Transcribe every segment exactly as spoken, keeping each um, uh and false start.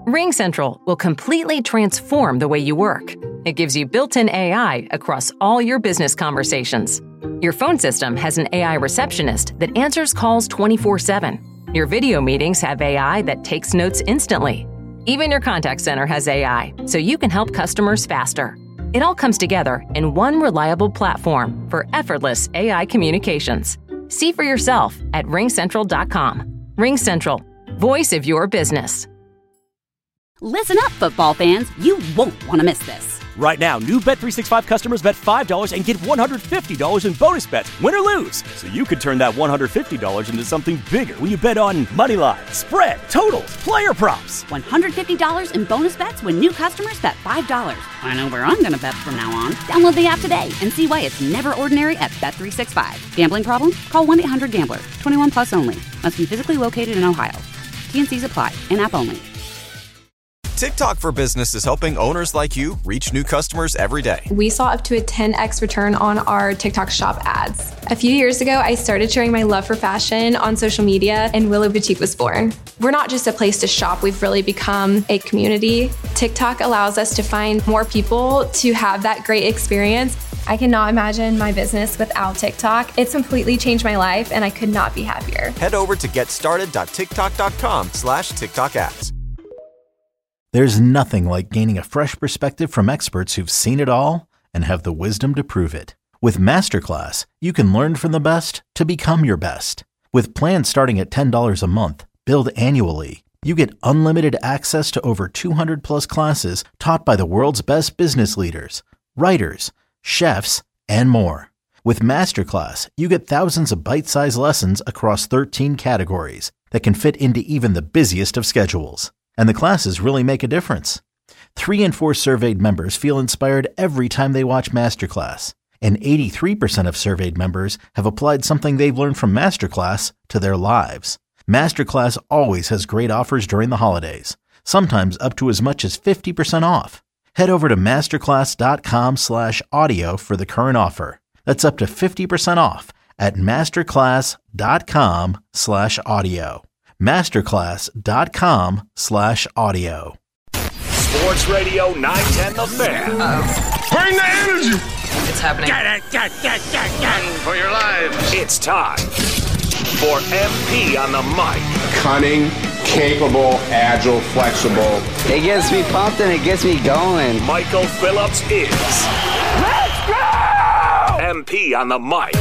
RingCentral will completely transform the way you work. It gives you built-in A I across all your business conversations. Your phone system has an A I receptionist that answers calls twenty-four seven. Your video meetings have A I that takes notes instantly. Even your contact center has A I, so you can help customers faster. It all comes together in one reliable platform for effortless A I communications. See for yourself at ring central dot com. RingCentral, voice of your business. Listen up, football fans. You won't want to miss this. Right now, new Bet three sixty-five customers bet five dollars and get one hundred fifty dollars in bonus bets, win or lose. So you could turn that one hundred fifty dollars into something bigger when you bet on money line, spread, totals, player props. one hundred fifty dollars in bonus bets when new customers bet five dollars. I know where I'm going to bet from now on. Download the app today and see why it's never ordinary at Bet three sixty-five. Gambling problem? Call one eight hundred gambler. twenty-one plus only. Must be physically located in Ohio. T and C's apply. In-app only. TikTok for Business is helping owners like you reach new customers every day. We saw up to a ten x return on our TikTok shop ads. A few years ago, I started sharing my love for fashion on social media, and Willow Boutique was born. We're not just a place to shop, we've really become a community. TikTok allows us to find more people to have that great experience. I cannot imagine my business without TikTok. It's completely changed my life, and I could not be happier. Head over to getstarted.tiktok.com slash TikTok ads. There's nothing like gaining a fresh perspective from experts who've seen it all and have the wisdom to prove it. With Masterclass, you can learn from the best to become your best. With plans starting at ten dollars a month, billed annually, you get unlimited access to over two hundred plus classes taught by the world's best business leaders, writers, chefs, and more. With Masterclass, you get thousands of bite-sized lessons across thirteen categories that can fit into even the busiest of schedules. And the classes really make a difference. Three in four surveyed members feel inspired every time they watch Masterclass. And eighty-three percent of surveyed members have applied something they've learned from Masterclass to their lives. Masterclass always has great offers during the holidays, sometimes up to as much as fifty percent off. Head over to masterclass.com slash audio for the current offer. That's up to fifty percent off at masterclass.com slash audio. Masterclass.com slash audio. Sports Radio nine ten The Fan. Uh-oh. Bring the energy. It's happening. Get it, get, get, get, get. Run for your lives. It's time for M P on the mic. Cunning, capable, agile, flexible. It gets me pumped and it gets me going. Michael Phillips is. Let's go! M P on the mic.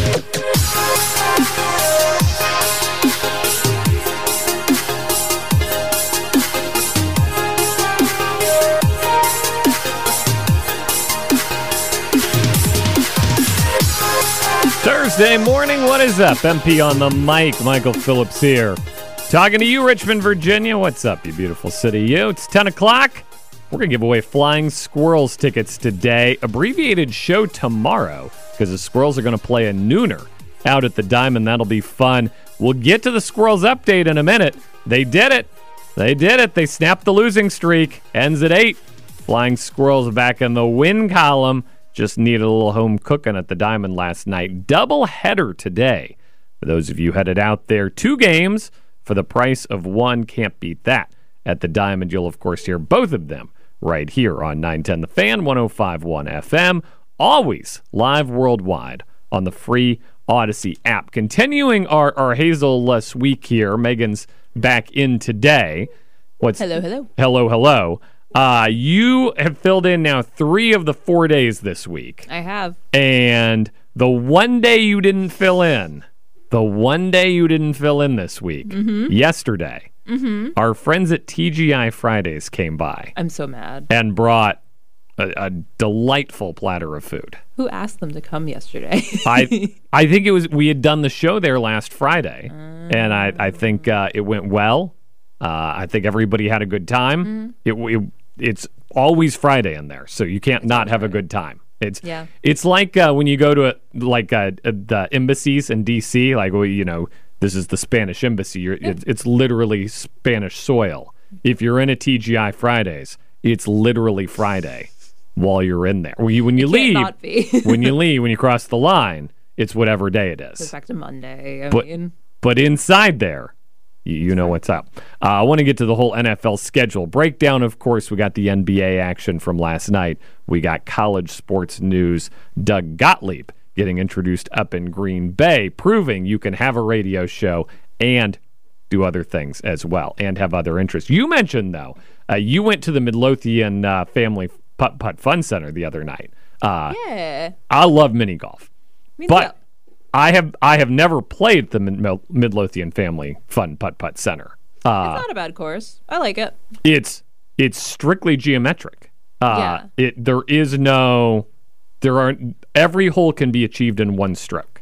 Thursday morning, what is up? M P on the mic, Michael Phillips here. Talking to you, Richmond, Virginia. What's up, you beautiful city? You. It's ten o'clock. We're going to give away Flying Squirrels tickets today. Abbreviated show tomorrow because the Squirrels are going to play a nooner out at the Diamond. That'll be fun. We'll get to the Squirrels update in a minute. They did it. They did it. They snapped the losing streak. Ends at eight. Flying Squirrels back in the win column. Just needed a little home cooking at the Diamond last night. Double header today. For those of you headed out there, two games for the price of one. Can't beat that. At the Diamond, you'll, of course, hear both of them right here on nine ten The Fan, one oh five point one F M. Always live worldwide on the free Odyssey app. Continuing our, our Hazel-less week here. Megan's back in today. What's Hello, hello. Hello, hello. Uh, you have filled in now three of the four days this week. I have. And the one day you didn't fill in, the one day you didn't fill in this week, mm-hmm. yesterday, mm-hmm. our friends at T G I Fridays came by. I'm so mad. And brought a, a delightful platter of food. Who asked them to come yesterday? I I think it was, we had done the show there last Friday, um, and I, I think uh, it went well. Uh, I think everybody had a good time. Mm-hmm. It, it It's always Friday in there, so you can't not have a good time. It's yeah. It's like uh, when you go to a, like uh, the embassies in D C, like, well, you know, this is the Spanish embassy. You're, yeah. it's, it's literally Spanish soil. If you're in a T G I Fridays, it's literally Friday while you're in there. When you, when you it leave, can't not be. when you leave, when you cross the line, it's whatever day it is. It's back to Monday. I but, mean. but inside there, You, you know what's up. Uh, I want to get to the whole N F L schedule breakdown. Of course, we got the N B A action from last night. We got college sports news. Doug Gottlieb getting introduced up in Green Bay, proving you can have a radio show and do other things as well and have other interests. You mentioned, though, uh, you went to the Midlothian uh, Family Putt Putt Fun Center the other night. Uh, yeah. I love mini golf. Me but too. I have I have never played at the Mid- Midlothian Family Fun Putt Putt Center. Uh, it's not a bad course. I like it. It's it's strictly geometric. Uh, yeah. It there is no there aren't every hole can be achieved in one stroke.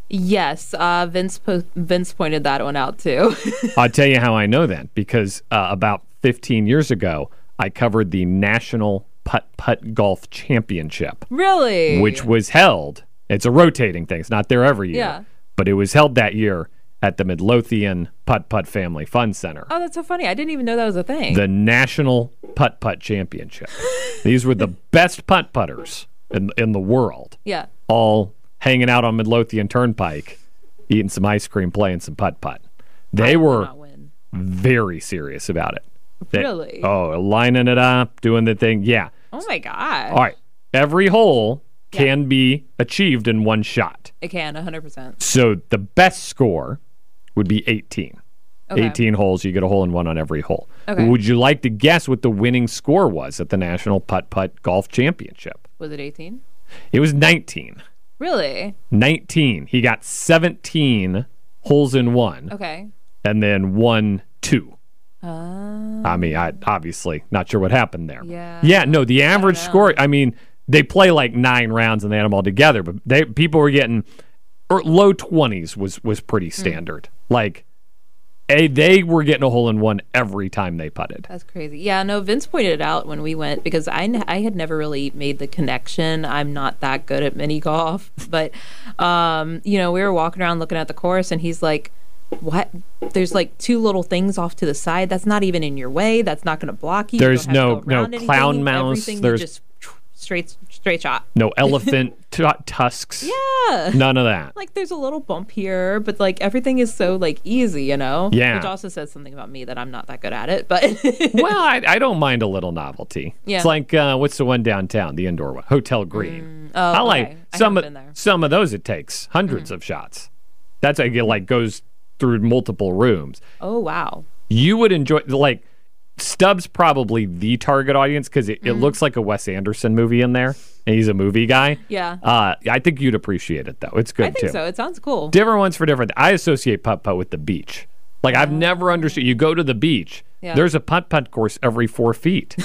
Yes, uh, Vince po- Vince pointed that one out too. I'll tell you how I know that because uh, about fifteen years ago I covered the National Putt Putt Golf Championship. Really? Which was held. It's a rotating thing. It's not there every year. Yeah. But it was held that year at the Midlothian Putt Putt Family Fun Center. Oh, that's so funny. I didn't even know that was a thing. The National Putt Putt Championship. These were the best putt putters in in the world. Yeah. All hanging out on Midlothian Turnpike, eating some ice cream, playing some putt putt. They I were not win. very serious about it. They, Really? Oh, lining it up, doing the thing. Yeah. Oh my god. All right. Every hole can yeah. be achieved in one shot. It can, one hundred percent. So the best score would be eighteen. Okay. eighteen holes, you get a hole in one on every hole. Okay. Would you like to guess what the winning score was at the National Putt Putt Golf Championship? Was it eighteen? It was nineteen. Really? nineteen. He got seventeen holes in one. Okay. And then won two. Uh, I mean, I obviously not sure what happened there. Yeah. Yeah, no, the average I score, I mean, they play like nine rounds and they had them all together, but they people were getting or low twenties was was pretty standard. Mm. Like a, they were getting a hole in one every time they putted. That's crazy. Yeah, no, Vince pointed it out when we went because I, I had never really made the connection. I'm not that good at mini golf, but um, you know, we were walking around looking at the course and he's like, what? There's like two little things off to the side. That's not even in your way. That's not going to block you. There's you no no anything. clown mouse. Everything There's just straight straight shot. No elephant t- tusks. Yeah. None of that. Like there's a little bump here, but like everything is so like easy, you know? Yeah. Which also says something about me that I'm not that good at it, but well, I, I don't mind a little novelty. Yeah. It's like uh, what's the one downtown, the indoor one, Hotel Green. Mm. Oh, I like okay. some I of some of those. It takes hundreds mm. of shots. That's like it like goes through multiple rooms. Oh wow. You would enjoy like Stubbs probably the target audience because it, mm. it looks like a Wes Anderson movie in there. And he's a movie guy. Yeah. Uh, I think you'd appreciate it, though. It's good, I think too. so. It sounds cool. Different ones for different. I associate putt-putt with the beach. Like, I've never understood. You go to the beach, yeah. there's a putt-putt course every four feet.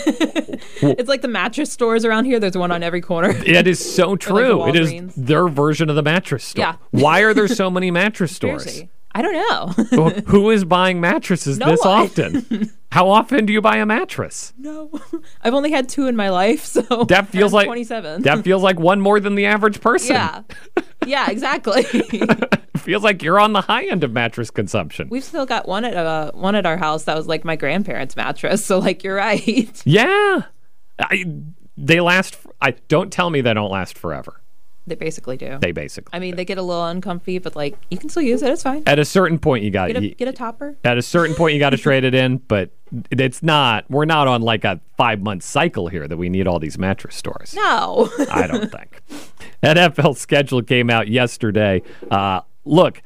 It's like the mattress stores around here. There's one on every corner. It is so true. Like it is their version of the mattress store. Yeah. Why are there so many mattress stores? Seriously. I don't know. Well, who is buying mattresses no this one. often? How often do you buy a mattress? No, I've only had two in my life, so that feels I'm like twenty-seven. That feels like one more than the average person. Yeah, yeah, exactly. Feels like you're on the high end of mattress consumption. We've still got one at uh, one at our house that was like my grandparents' mattress. So like you're right. Yeah, I, they last. I don't tell me they don't last forever. They basically do. They basically. I mean, do. they get a little uncomfy, but like you can still use it. It's fine. At a certain point, you got to get a topper. At a certain point, you got to trade it in, but it's not. We're not on like a five month cycle here that we need all these mattress stores. No, I don't think. N F L schedule came out yesterday. Uh, look,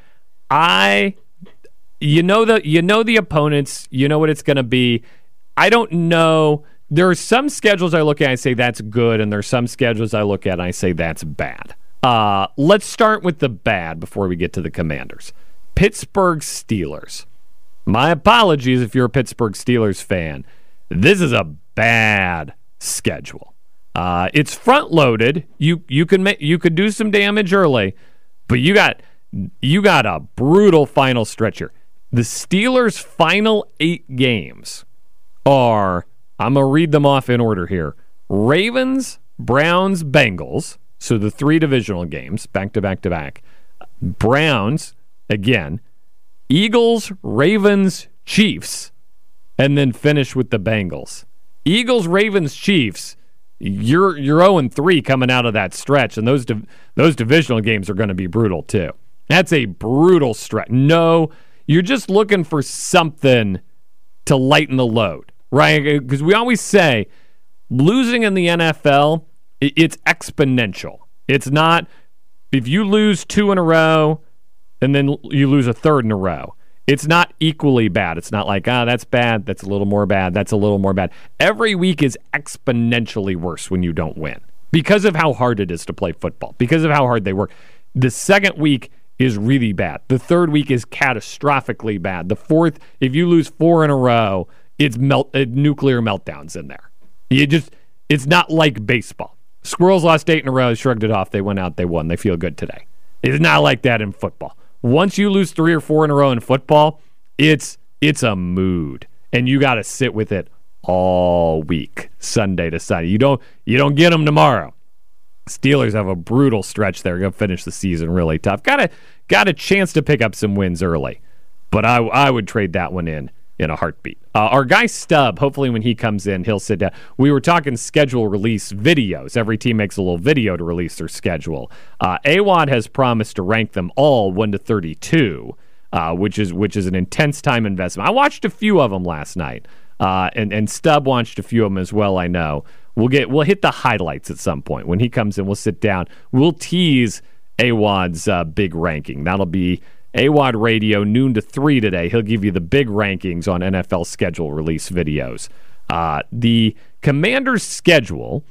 I, you know the you know the opponents. You know what it's going to be. I don't know. There are some schedules I look at and I say that's good, and there are some schedules I look at and I say that's bad. Uh, let's start with the bad before we get to the Commanders. Pittsburgh Steelers. My apologies if you're a Pittsburgh Steelers fan. This is a bad schedule. Uh, it's front-loaded. You you can make, you could do some damage early, but you got you got a brutal final stretch here. The Steelers' final eight games are. I'm going to read them off in order here. Ravens, Browns, Bengals. So the three divisional games, back to back to back. Browns, again. Eagles, Ravens, Chiefs. And then finish with the Bengals. Eagles, Ravens, Chiefs. You're you're oh and three coming out of that stretch. And those div- those divisional games are going to be brutal too. That's a brutal stretch. No, you're just looking for something to lighten the load, right? Because we always say losing in the N F L, it's exponential. It's not if you lose two in a row and then you lose a third in a row. It's not equally bad. It's not like, ah, oh, that's bad, that's a little more bad, that's a little more bad. Every week is exponentially worse when you don't win because of how hard it is to play football, because of how hard they work. The second week is really bad. The third week is catastrophically bad. The fourth, if you lose four in a row, it's melt, uh, nuclear meltdowns in there. You just, it's not like baseball. Squirrels lost eight in a row, shrugged it off, they went out, they won, they feel good today. It's not like that in football. Once you lose three or four in a row in football, it's it's a mood, and you got to sit with it all week, Sunday to Sunday. You don't you don't get them tomorrow. Steelers have a brutal stretch there. Going to finish the season really tough. Got a got a chance to pick up some wins early, but I I would trade that one in in a heartbeat. Uh, our guy Stubb, hopefully when he comes in, he'll sit down. We were talking schedule release videos. Every team makes a little video to release their schedule. Uh, A W O D has promised to rank them all one to thirty-two, uh, which is which is an intense time investment. I watched a few of them last night, uh, and and Stubb watched a few of them as well. I know. We'll get we'll hit the highlights at some point when he comes in. We'll sit down. We'll tease A W O D's uh, big ranking. That'll be A W O D Radio, noon to three today. He'll give you the big rankings on N F L schedule release videos. Uh, the Commanders' schedule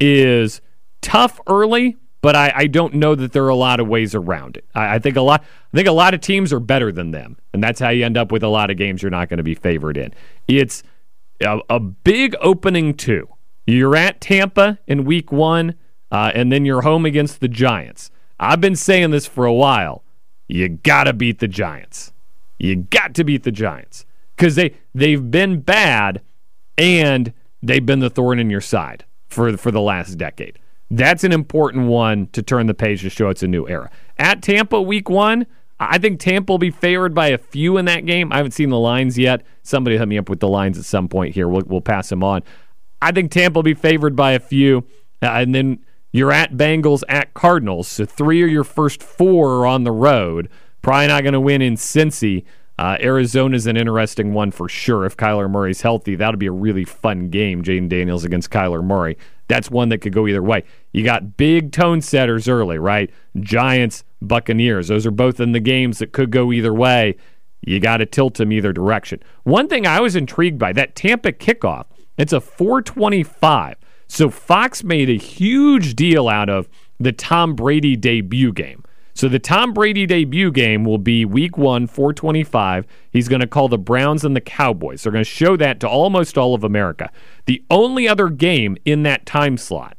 is tough early, but I, I don't know that there are a lot of ways around it. I, I think a lot. I think a lot of teams are better than them, and that's how you end up with a lot of games you're not going to be favored in. It's a, a big opening two. You're at Tampa in week one, uh, and then you're home against the Giants. I've been saying this for a while. You got to beat the Giants. You got to beat the Giants because they, they've been bad and they've been the thorn in your side for, for the last decade. That's an important one to turn the page to show it's a new era. At Tampa week one, I think Tampa will be favored by a few in that game. I haven't seen the lines yet. Somebody hit me up with the lines at some point here. We'll, we'll pass them on. I think Tampa will be favored by a few. Uh, and then you're at Bengals, at Cardinals. So three of your first four are on the road. Probably not going to win in Cincy. Uh, Arizona's an interesting one for sure. If Kyler Murray's healthy, that'll be a really fun game. Jaden Daniels against Kyler Murray. That's one that could go either way. You got big tone setters early, right? Giants, Buccaneers. Those are both in the games that could go either way. You got to tilt them either direction. One thing I was intrigued by, that Tampa kickoff, it's a four twenty-five. So Fox made a huge deal out of the Tom Brady debut game. So the Tom Brady debut game will be week one, four twenty-five. He's going to call the Browns and the Cowboys. They're going to show that to almost all of America. The only other game in that time slot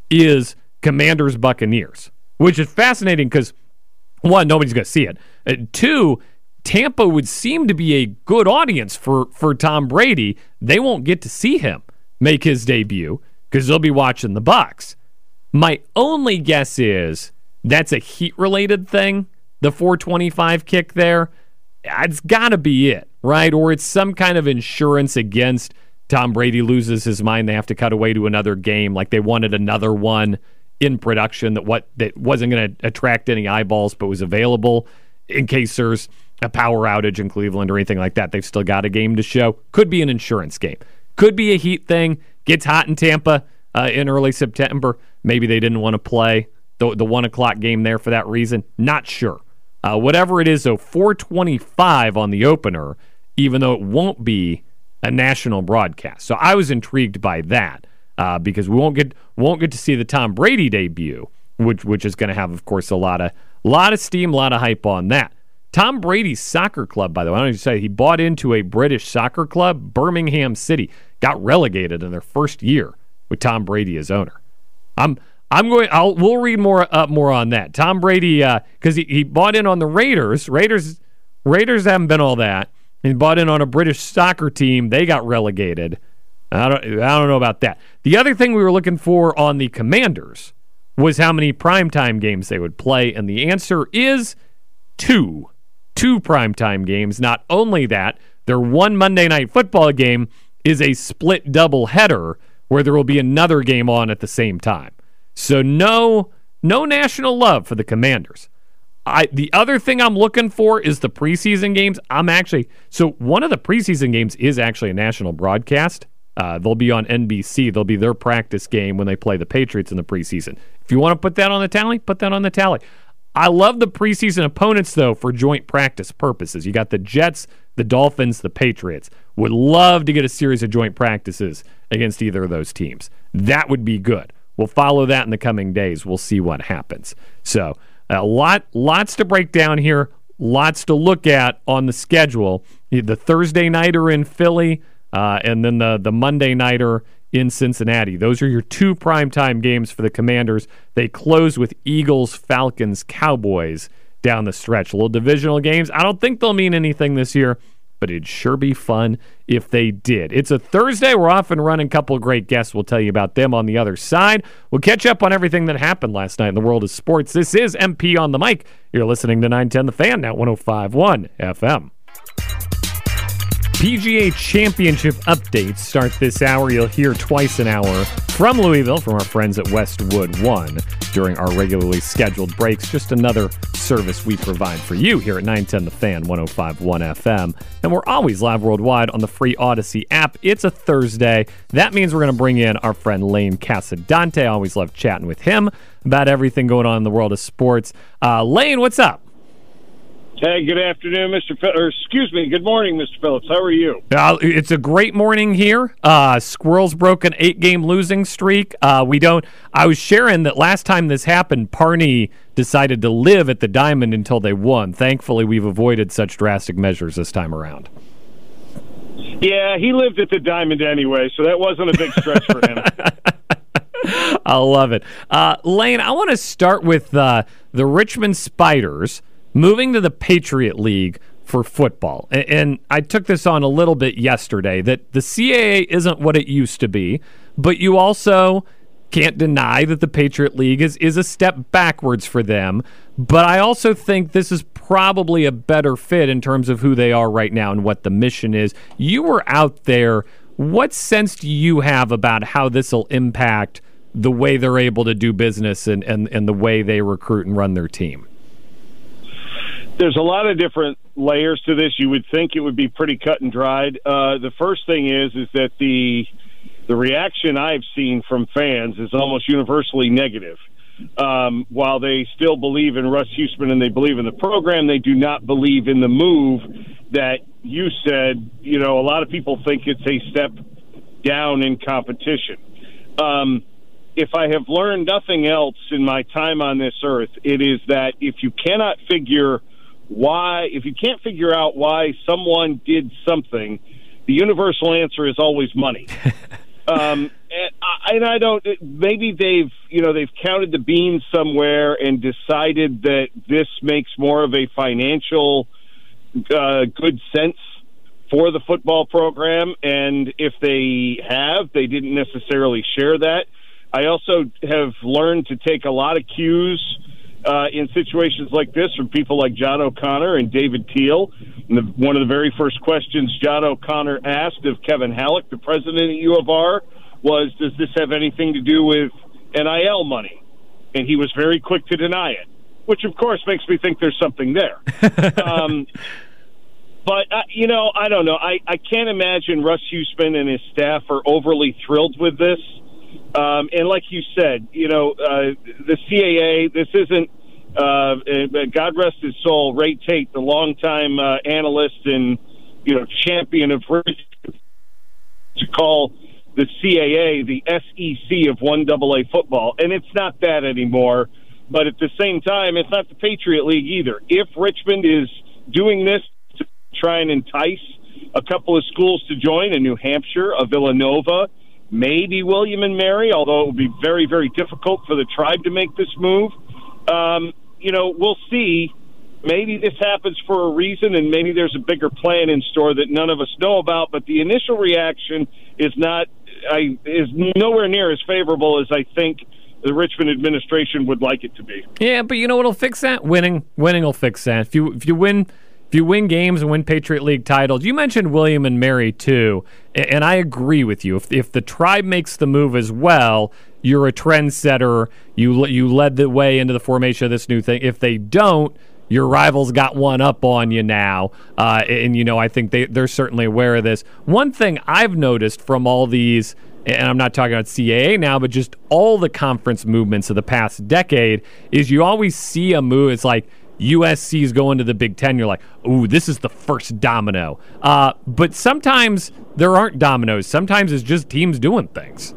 is Commanders Buccaneers, which is fascinating because, one, nobody's going to see it. Uh, two, Tampa would seem to be a good audience for, for Tom Brady. They won't get to see him make his debut because they'll be watching the Bucs. My only guess is that's a heat-related thing, the four twenty-five kick there. It's got to be it, right? Or it's some kind of insurance against Tom Brady loses his mind. They have to cut away to another game, like they wanted another one in production that what that wasn't going to attract any eyeballs but was available in case there's a power outage in Cleveland or anything like that. They've still got a game to show. Could be an insurance game. Could be a heat thing. Gets hot in Tampa uh, in early September. Maybe they didn't want to play the, the one o'clock game there for that reason. Not sure. Uh, whatever it is, though, four twenty-five on the opener, even though it won't be a national broadcast. So I was intrigued by that uh, because we won't get won't get to see the Tom Brady debut, which which is going to have, of course, a lot of lot of steam, a lot of hype on that. Tom Brady's soccer club, by the way, I don't need to say, he bought into a British soccer club, Birmingham City, got relegated in their first year with Tom Brady as owner. I'm I'm going. I'll we'll read more up more on that. Tom Brady, because uh, he, he bought in on the Raiders. Raiders Raiders haven't been all that. He bought in on a British soccer team. They got relegated. I don't I don't know about that. The other thing we were looking for on the Commanders was how many primetime games they would play, and the answer is two. Two primetime games. Not only that, their one Monday Night Football game is a split doubleheader where there will be another game on at the same time. So no, no national love for the Commanders. I the other thing I'm looking for is the preseason games. I'm actually so one of the preseason games is actually a national broadcast. Uh, they'll be on N B C. They'll be their practice game when they play the Patriots in the preseason. If you want to put that on the tally, put that on the tally. I love the preseason opponents, though, for joint practice purposes. You got the Jets, the Dolphins, the Patriots. Would love to get a series of joint practices against either of those teams. That would be good. We'll follow that in the coming days. We'll see what happens. So a lot, lots to break down here, lots to look at on the schedule. The Thursday nighter in Philly, uh, and then the, the Monday nighter in Cincinnati. Those are your two primetime games for the Commanders. They close with Eagles, Falcons, Cowboys down the stretch. Little divisional games. I don't think they'll mean anything this year, but it'd sure be fun if they did. It's a Thursday. We're off and running. A couple of great guests. We'll tell you about them on the other side. We'll catch up on everything that happened last night in the world of sports. This is M P on the mic. You're listening to nine ten The Fan, now one oh five point one F M. P G A Championship updates start this hour. You'll hear twice an hour from Louisville from our friends at Westwood One during our regularly scheduled breaks. Just another service we provide for you here at nine ten The Fan, one oh five point one F M. And we're always live worldwide on the free Odyssey app. It's a Thursday. That means we're going to bring in our friend Lane Casadante. I always love chatting with him about everything going on in the world of sports. Uh, Lane, what's up? Hey, good afternoon, Mister Phillips. Or excuse me, good morning, Mister Phillips. How are you? Uh, it's a great morning here. Uh, Squirrels broke an eight-game losing streak. Uh, we don't. I was sharing that last time this happened, Parney decided to live at the Diamond until they won. Thankfully, we've avoided such drastic measures this time around. Yeah, he lived at the Diamond anyway, so that wasn't a big stretch for him. I love it. Uh, Lane, I want to start with uh, the Richmond Spiders moving to the Patriot League for football. And, and I took this on a little bit yesterday, that the C A A isn't what it used to be, but you also can't deny that the Patriot League is, is a step backwards for them. But I also think this is probably a better fit in terms of who they are right now and what the mission is. You were out there. What sense do you have about how this will impact the way they're able to do business and, and, and the way they recruit and run their team? There's a lot of different layers to this. You would think it would be pretty cut and dried. Uh, the first thing is is that the the reaction I've seen from fans is almost universally negative. Um, while they still believe in Russ Huesman and they believe in the program, they do not believe in the move that you said. You know, a lot of people think it's a step down in competition. Um, if I have learned nothing else in my time on this earth, it is that if you cannot figure why, if you can't figure out why someone did something, the universal answer is always money. um, and, I, and I don't. Maybe they've, you know, they've counted the beans somewhere and decided that this makes more of a financial uh, good sense for the football program. And if they have, they didn't necessarily share that. I also have learned to take a lot of cues Uh, in situations like this from people like John O'Connor and David Teal. And the, one of the very first questions John O'Connor asked of Kevin Halleck, the president at U of R, was, does this have anything to do with N I L money? And he was very quick to deny it, which, of course, makes me think there's something there. um, but, uh, you know, I don't know. I, I can't imagine Russ Huesman and his staff are overly thrilled with this. Um, and like you said, you know, uh, the C A A, this isn't, uh, God rest his soul, Ray Tate, the longtime uh, analyst and, you know, champion of to call the C A A the S E C of one double A football. And it's not that anymore. But at the same time, it's not the Patriot League either. If Richmond is doing this to try and entice a couple of schools to join, a New Hampshire, a Villanova, maybe William and Mary, although it would be very, very difficult for the tribe to make this move. Um, you know, we'll see. Maybe this happens for a reason, and maybe there's a bigger plan in store that none of us know about. But the initial reaction is not, I, is nowhere near as favorable as I think the Richmond administration would like it to be. Yeah, but you know what'll fix that? Winning. Winning will fix that. If you if you win. If you win games and win Patriot League titles, you mentioned William and Mary too, and I agree with you. If if the tribe makes the move as well, you're a trendsetter. You you led the way into the formation of this new thing. If they don't, your rivals got one up on you now. Uh, and, you know, I think they, they're certainly aware of this. One thing I've noticed from all these, and I'm not talking about C A A now, but just all the conference movements of the past decade, is you always see a move. It's like U S C's going to the Big Ten. You're like, ooh, this is the first domino. Uh, but sometimes there aren't dominoes. Sometimes it's just teams doing things.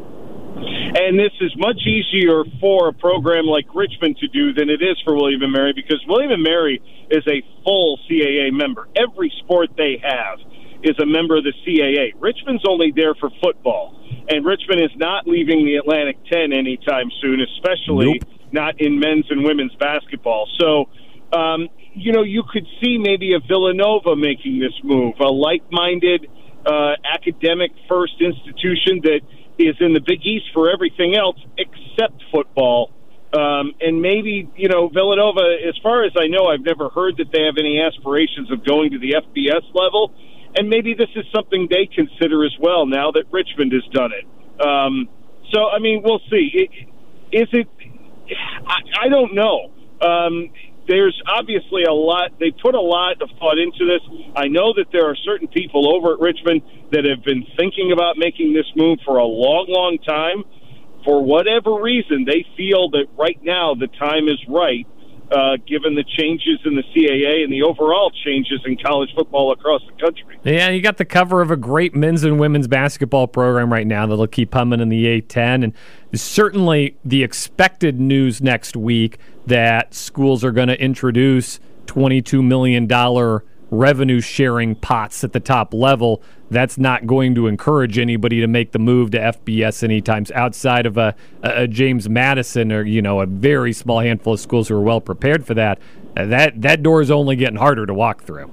And this is much easier for a program like Richmond to do than it is for William and Mary, because William and Mary is a full C A A member. Every sport they have is a member of the C A A. Richmond's only there for football, and Richmond is not leaving the Atlantic ten anytime soon, especially nope. not in men's and women's basketball. So, um, you know, you could see maybe a Villanova making this move, a like-minded uh, academic-first institution that is in the Big East for everything else except football. Um, and maybe, you know, Villanova, as far as I know, I've never heard that they have any aspirations of going to the F B S level. And maybe this is something they consider as well now that Richmond has done it. Um, so, I mean, we'll see. Is it – I, I don't know. Um, there's obviously a lot – they put a lot of thought into this. I know that there are certain people over at Richmond that have been thinking about making this move for a long, long time. For whatever reason, they feel that right now the time is right, uh, given the changes in the C A A and the overall changes in college football across the country. Yeah, you got the cover of a great men's and women's basketball program right now that'll keep humming in the A ten. And certainly the expected news next week that schools are going to introduce twenty-two million dollars revenue-sharing pots at the top level. That's not going to encourage anybody to make the move to F B S anytime outside of a, a James Madison or, you know, a very small handful of schools who are well prepared for that. Uh, that that door is only getting harder to walk through.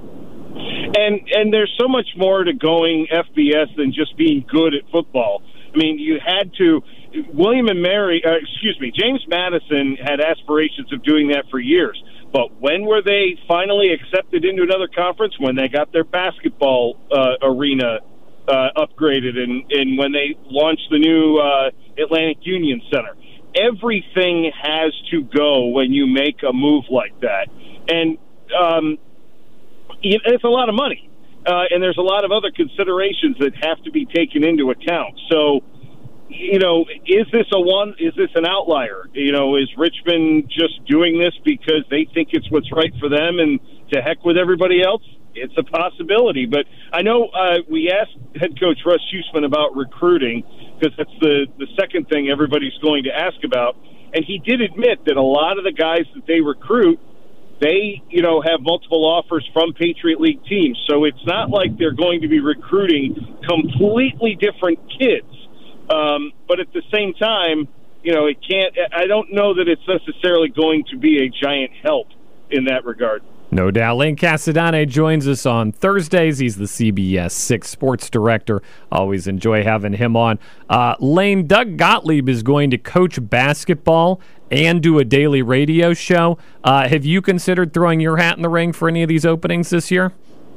And and there's so much more to going F B S than just being good at football. I mean, you had to William and Mary, uh, excuse me, James Madison had aspirations of doing that for years. But when were they finally accepted into another conference? When they got their basketball uh, arena uh, upgraded and, and when they launched the new uh, Atlantic Union Center. Everything has to go when you make a move like that. And um, it's a lot of money. Uh, and there's a lot of other considerations that have to be taken into account. So, you know, is this a one? Is this an outlier? You know, is Richmond just doing this because they think it's what's right for them, and to heck with everybody else? It's a possibility. But I know uh, we asked head coach Russ Huesman about recruiting, because that's the the second thing everybody's going to ask about, and he did admit that a lot of the guys that they recruit, they, you know, have multiple offers from Patriot League teams. So it's not like they're going to be recruiting completely different kids. Um, but at the same time, you know, it can't, I don't know that it's necessarily going to be a giant help in that regard. No doubt. Lane Casadane joins us on Thursdays. He's the C B S six sports director. Always enjoy having him on. Uh, Lane, Doug Gottlieb is going to coach basketball and do a daily radio show. Uh, have you considered throwing your hat in the ring for any of these openings this year?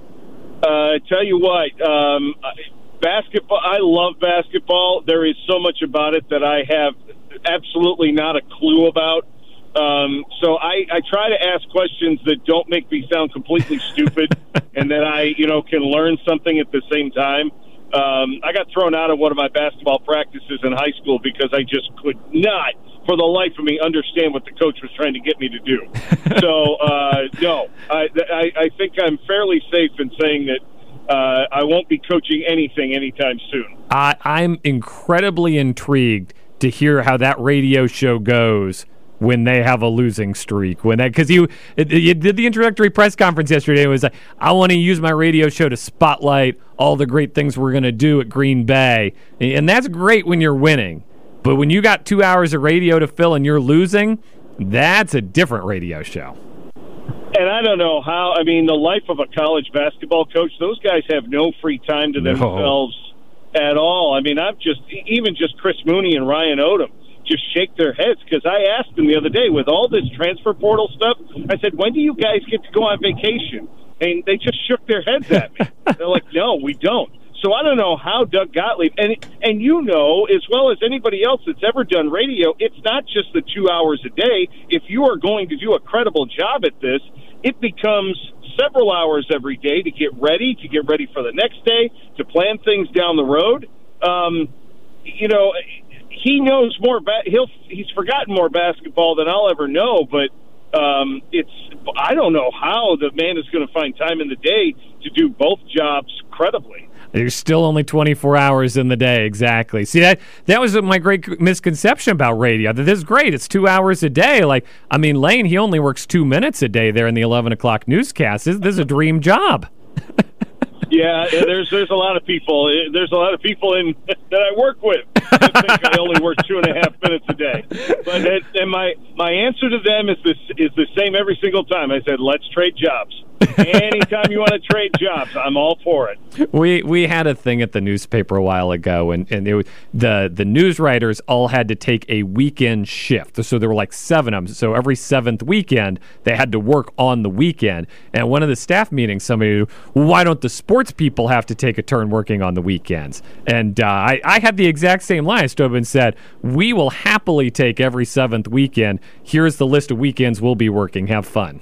Uh, tell you what, um, basketball, I love basketball. There is so much about it that I have absolutely not a clue about. Um, so I, I try to ask questions that don't make me sound completely stupid and that I, you know, can learn something at the same time. Um, I got thrown out of one of my basketball practices in high school because I just could not, for the life of me, understand what the coach was trying to get me to do. So, uh, no, I, I, I think I'm fairly safe in saying that Uh, I won't be coaching anything anytime soon. I, I'm incredibly intrigued to hear how that radio show goes when they have a losing streak. When that, because you, you did the introductory press conference yesterday. It was like, I want to use my radio show to spotlight all the great things we're going to do at Green Bay. And that's great when you're winning. But when you got two hours of radio to fill and you're losing, that's a different radio show. And I don't know how, I mean, the life of a college basketball coach, those guys have no free time to themselves no. at all. I mean, I've just, even just Chris Mooney and Ryan Odom just shake their heads, because I asked them the other day, with all this transfer portal stuff, I said, when do you guys get to go on vacation? And they just shook their heads at me. They're like, no, we don't. So I don't know how Doug Gottlieb, and and you know as well as anybody else that's ever done radio, it's not just the two hours a day. If you are going to do a credible job at this, it becomes several hours every day to get ready, to get ready for the next day, to plan things down the road. Um, you know, he knows more. Ba- he'll he's forgotten more basketball than I'll ever know, but. Um, it's I don't know how the man is going to find time in the day to do both jobs credibly. There's still only twenty-four hours in the day, exactly. See, that that was my great misconception about radio. That this is great. It's two hours a day. Like, I mean, Lane, he only works two minutes a day there in the eleven o'clock newscast. This, this is a dream job. Yeah, there's there's a lot of people. There's a lot of people in that I work with that think I only work two and a half minutes a day. But it, and my my answer to them is this is the same every single time. I said, let's trade jobs. Anytime you want to trade jobs, I'm all for it. We we had a thing at the newspaper a while ago, and, and it was, the the news writers all had to take a weekend shift. So there were like seven of them. So every seventh weekend, they had to work on the weekend. And one of the staff meetings, somebody, well, why don't the sports people have to take a turn working on the weekends? And uh, I, I had the exact same line. I stood up and said, we will happily take every seventh weekend. Here's the list of weekends we'll be working. Have fun.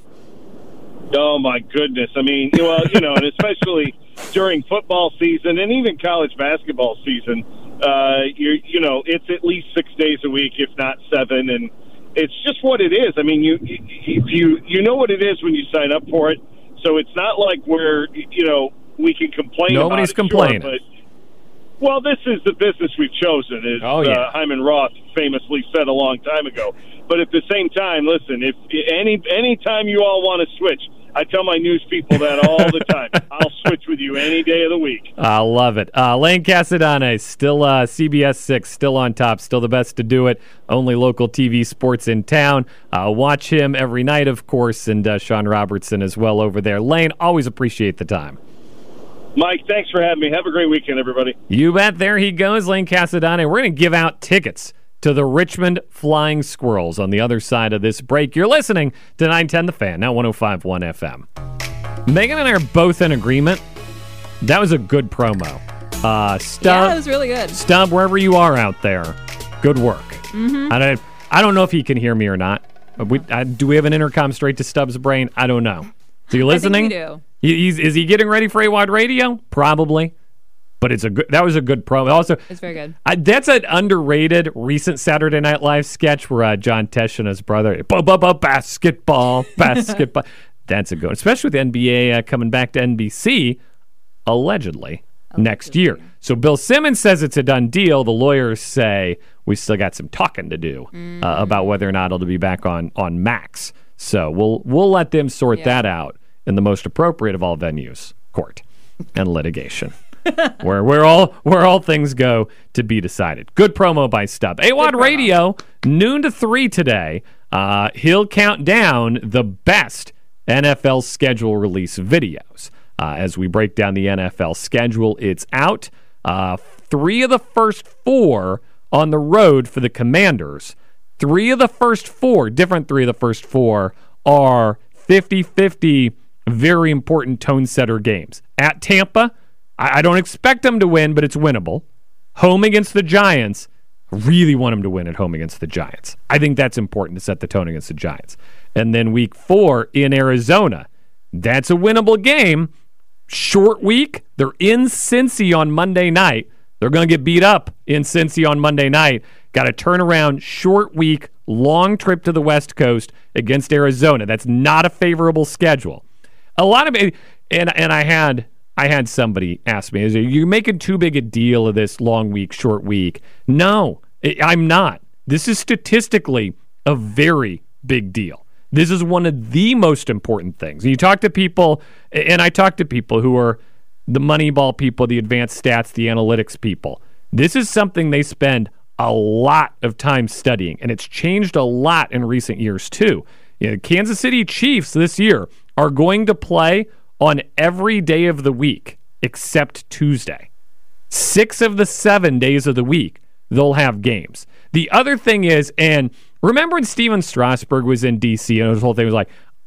Oh, my goodness. I mean, well, you know, and especially during football season and even college basketball season, uh, you you know, it's at least six days a week, if not seven, and it's just what it is. I mean, you you you know what it is when you sign up for it, so it's not like we're, you know, we can complain Nobody's about it. complaining. Sure, but, well, this is the business we've chosen, as oh, yeah. uh, Hyman Roth famously said a long time ago. But at the same time, listen, if any any time you all want to switch, I tell my news people that all the time. I'll switch with you any day of the week. I love it. Uh, Lane Casadane, still uh, C B S six, still on top, still the best to do it. Only local T V sports in town. Uh, watch him every night, of course, and uh, Sean Robertson as well over there. Lane, always appreciate the time. Mike, thanks for having me. Have a great weekend, everybody. You bet. There he goes, Lane Casadane. We're going to give out tickets to the Richmond Flying Squirrels on the other side of this break. You're listening to nine ten The Fan, now one oh five point one F M. Megan and I are both in agreement. That was a good promo. Uh, Stub, yeah, it was really good. Stub, wherever you are out there, good work. Mm-hmm. I, don't, I don't know if he can hear me or not. We, I, do we have an intercom straight to Stubbs' brain? I don't know. Is he listening? I think we do. He, he's, is he getting ready for A W O D Radio? Probably. But it's a good. That was a good promo. Also, it's very good. I, that's an underrated recent Saturday Night Live sketch where uh, John Tesh and his brother, bu- bu- bu- basketball, basketball. That's a good, especially with the N B A uh, coming back to N B C, allegedly, allegedly next year. So Bill Simmons says it's a done deal. The lawyers say we still got some talking to do mm. uh, about whether or not it'll be back on on Max. So we'll we'll let them sort yeah. that out in the most appropriate of all venues, court and litigation. where where all where all things go to be decided. Good promo by Stub. A W O D Radio, noon to three today. Uh, he'll count down the best N F L schedule release videos. Uh, as we break down the N F L schedule, it's out. Uh, three of the first four on the road for the Commanders. Three of the first four, different three of the first four, are fifty-fifty very important tone setter games. At Tampa, I don't expect them to win, but it's winnable. Home against the Giants, I really want them to win at home against the Giants. I think that's important to set the tone against the Giants. And then week four in Arizona, that's a winnable game. Short week, they're in Cincy on Monday night. They're going to get beat up in Cincy on Monday night. Got to turn around, short week, long trip to the West Coast against Arizona. That's not a favorable schedule. A lot of it, and, and I had... I had somebody ask me, "Is you making too big a deal of this long week, short week?" No, I'm not. This is statistically a very big deal. This is one of the most important things. You talk to people, and I talk to people who are the Moneyball people, the advanced stats, the analytics people. This is something they spend a lot of time studying, and it's changed a lot in recent years too. You know, Kansas City Chiefs this year are going to play on every day of the week except Tuesday. Six of the seven days of the week, they'll have games. The other thing is, and remember when Steven Strasburg was in D C and his whole thing was like,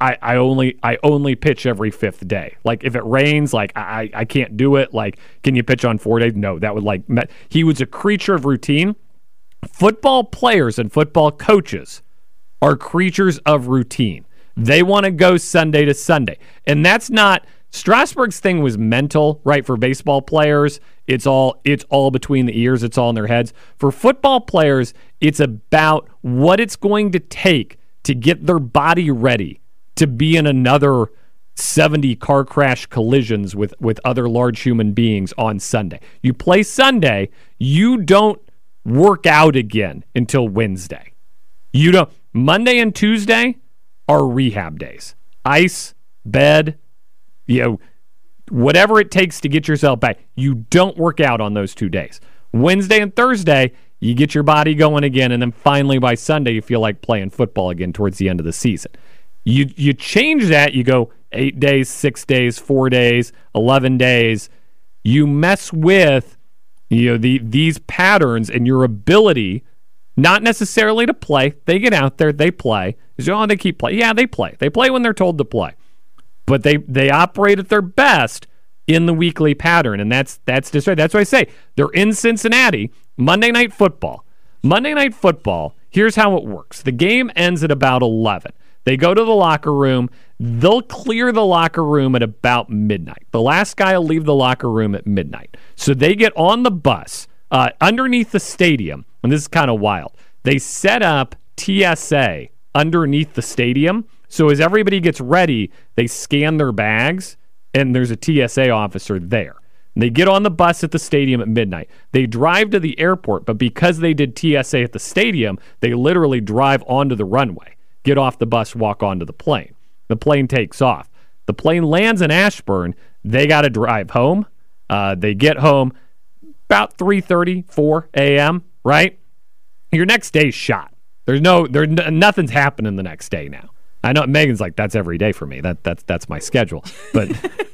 I, I only I only pitch every fifth day. Like if it rains, like I, I can't do it. Like, can you pitch on four days? No, that would like he was a creature of routine. Football players and football coaches are creatures of routine. They want to go Sunday to Sunday. And that's not Strasburg's thing was mental, right? For baseball players, it's all it's all between the ears, it's all in their heads. For football players, it's about what it's going to take to get their body ready to be in another seventy car crash collisions with, with other large human beings on Sunday. You play Sunday, you don't work out again until Wednesday. You don't Monday and Tuesday are rehab days. Ice, bed, you know, whatever it takes to get yourself back. You don't work out on those two days. Wednesday and Thursday, you get your body going again, and then finally by Sunday, you feel like playing football again towards the end of the season. You you change that, you go eight days, six days, four days, eleven days. You mess with you know the these patterns and your ability, not necessarily to play. They get out there, they play. Oh, they keep playing. Yeah, they play. They play when they're told to play. But they, they operate at their best in the weekly pattern, and that's that's destroyed. That's why I say they're in Cincinnati, Monday Night Football. Monday Night Football, here's how it works. The game ends at about eleven. They go to the locker room. They'll clear the locker room at about midnight. The last guy will leave the locker room at midnight. So they get on the bus uh, underneath the stadium, and this is kind of wild. They set up T S A underneath the stadium. So as everybody gets ready, they scan their bags, and there's a T S A officer there. And they get on the bus at the stadium at midnight. They drive to the airport, but because they did T S A at the stadium, they literally drive onto the runway, get off the bus, walk onto the plane. The plane takes off. The plane lands in Ashburn. They got to drive home. Uh, they get home about three thirty, four a.m., right? Your next day's shot. There's no, there's nothing's happening the next day now. I know Megan's like, that's every day for me. That that's that's my schedule. But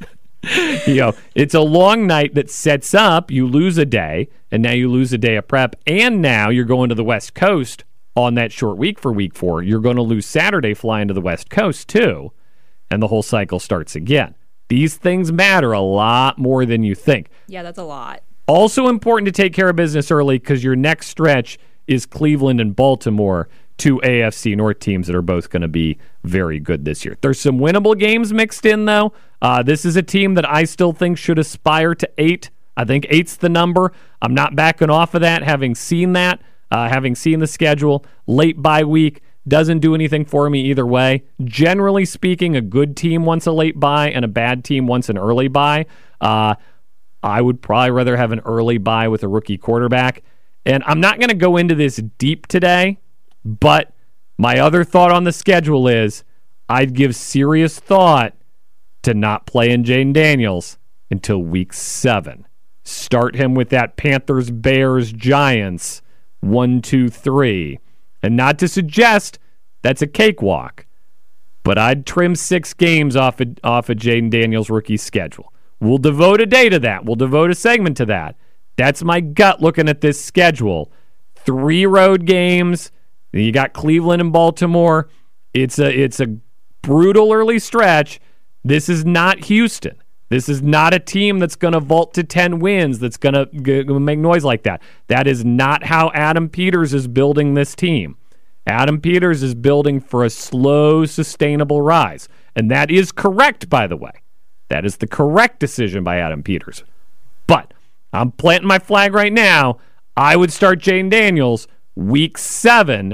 you know, it's a long night that sets up. You lose a day, and now you lose a day of prep, and now you're going to the West Coast on that short week for week four. You're going to lose Saturday flying to the West Coast too, and the whole cycle starts again. These things matter a lot more than you think. Yeah, that's a lot. Also important to take care of business early because your next stretch is Cleveland and Baltimore, two A F C North teams that are both going to be very good this year. There's some winnable games mixed in, though. Uh, this is a team that I still think should aspire to eight. I think eight's the number. I'm not backing off of that, having seen that, uh, having seen the schedule. Late bye week doesn't do anything for me either way. Generally speaking, a good team wants a late bye and a bad team wants an early bye. Uh, I would probably rather have an early bye with a rookie quarterback. And I'm not going to go into this deep today, but my other thought on the schedule is I'd give serious thought to not playing Jayden Daniels until week seven. Start him with that Panthers, Bears, Giants, one, two, three. And not to suggest that's a cakewalk, but I'd trim six games off of, off of Jayden Daniels' rookie schedule. We'll devote a day to that. We'll devote a segment to that. That's my gut looking at this schedule. Three road games. You got Cleveland and Baltimore. It's a it's a brutal early stretch. This is not Houston. This is not a team that's going to vault to ten wins, that's going to make noise like that. That is not how Adam Peters is building this team. Adam Peters is building for a slow, sustainable rise. And that is correct, by the way. That is the correct decision by Adam Peters. But I'm planting my flag right now. I would start Jayden Daniels week seven,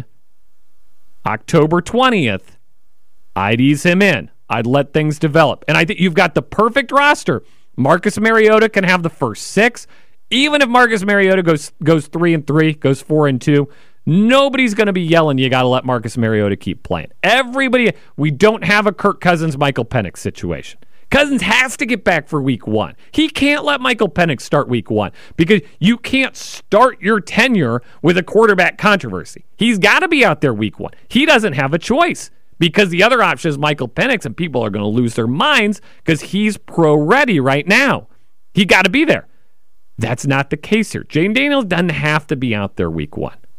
October twentieth. I'd ease him in. I'd let things develop. And I think you've got the perfect roster. Marcus Mariota can have the first six. Even if Marcus Mariota goes goes three and three, goes four and two, nobody's going to be yelling, you got to let Marcus Mariota keep playing. Everybody, we don't have a Kirk Cousins, Michael Penix situation. Cousins has to get back for week one. He can't let Michael Penix start week one because you can't start your tenure with a quarterback controversy. He's got to be out there week one. He doesn't have a choice because the other option is Michael Penix, and people are going to lose their minds because he's pro-ready right now. He got to be there. That's not the case here. Jayden Daniels doesn't have to be out there week one.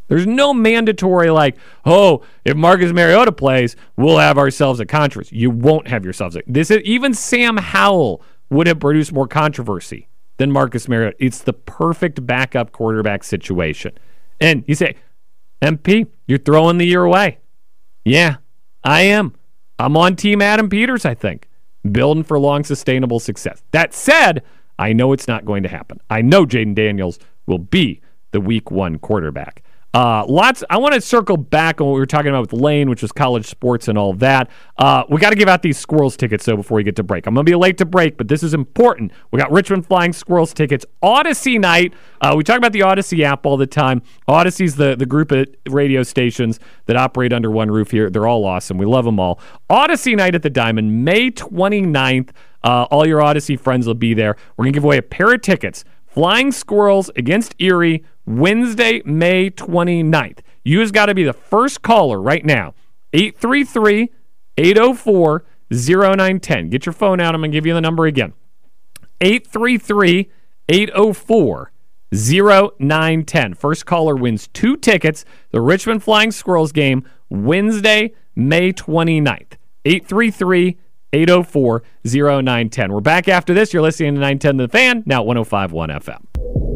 There's no mandatory like, oh, if Marcus Mariota plays, we'll have ourselves a controversy. You won't have yourselves a this is even Sam Howell would have produced more controversy than Marcus Mariota. It's the perfect backup quarterback situation. And you say, M P, you're throwing the year away. Yeah, I am. I'm on Team Adam Peters, I think. Building for long, sustainable success. That said, I know it's not going to happen. I know Jaden Daniels will be the week one quarterback. Uh, lots. I want to circle back on what we were talking about with Lane, which was college sports and all that. Uh, we got to give out these Squirrels tickets, though, before we get to break. I'm going to be late to break, but this is important. We got Richmond Flying Squirrels tickets. Odyssey night. Uh, we talk about the Odyssey app all the time. Odyssey's the, the group of radio stations that operate under one roof here. They're all awesome. We love them all. Odyssey night at the Diamond, May twenty-ninth. Uh, all your Odyssey friends will be there. We're going to give away a pair of tickets. Flying Squirrels against Erie, Wednesday, May twenty-ninth. You has got to be the first caller right now. eight three three, eight oh four, oh nine one oh. Get your phone out. I'm going to give you the number again. eight three three, eight oh four, oh nine one oh. First caller wins two tickets. The Richmond Flying Squirrels game, Wednesday, May twenty-ninth. eight three three, eight oh four, oh nine one oh. We're back after this. You're listening to nine ten The Fan, now one oh five point one F M.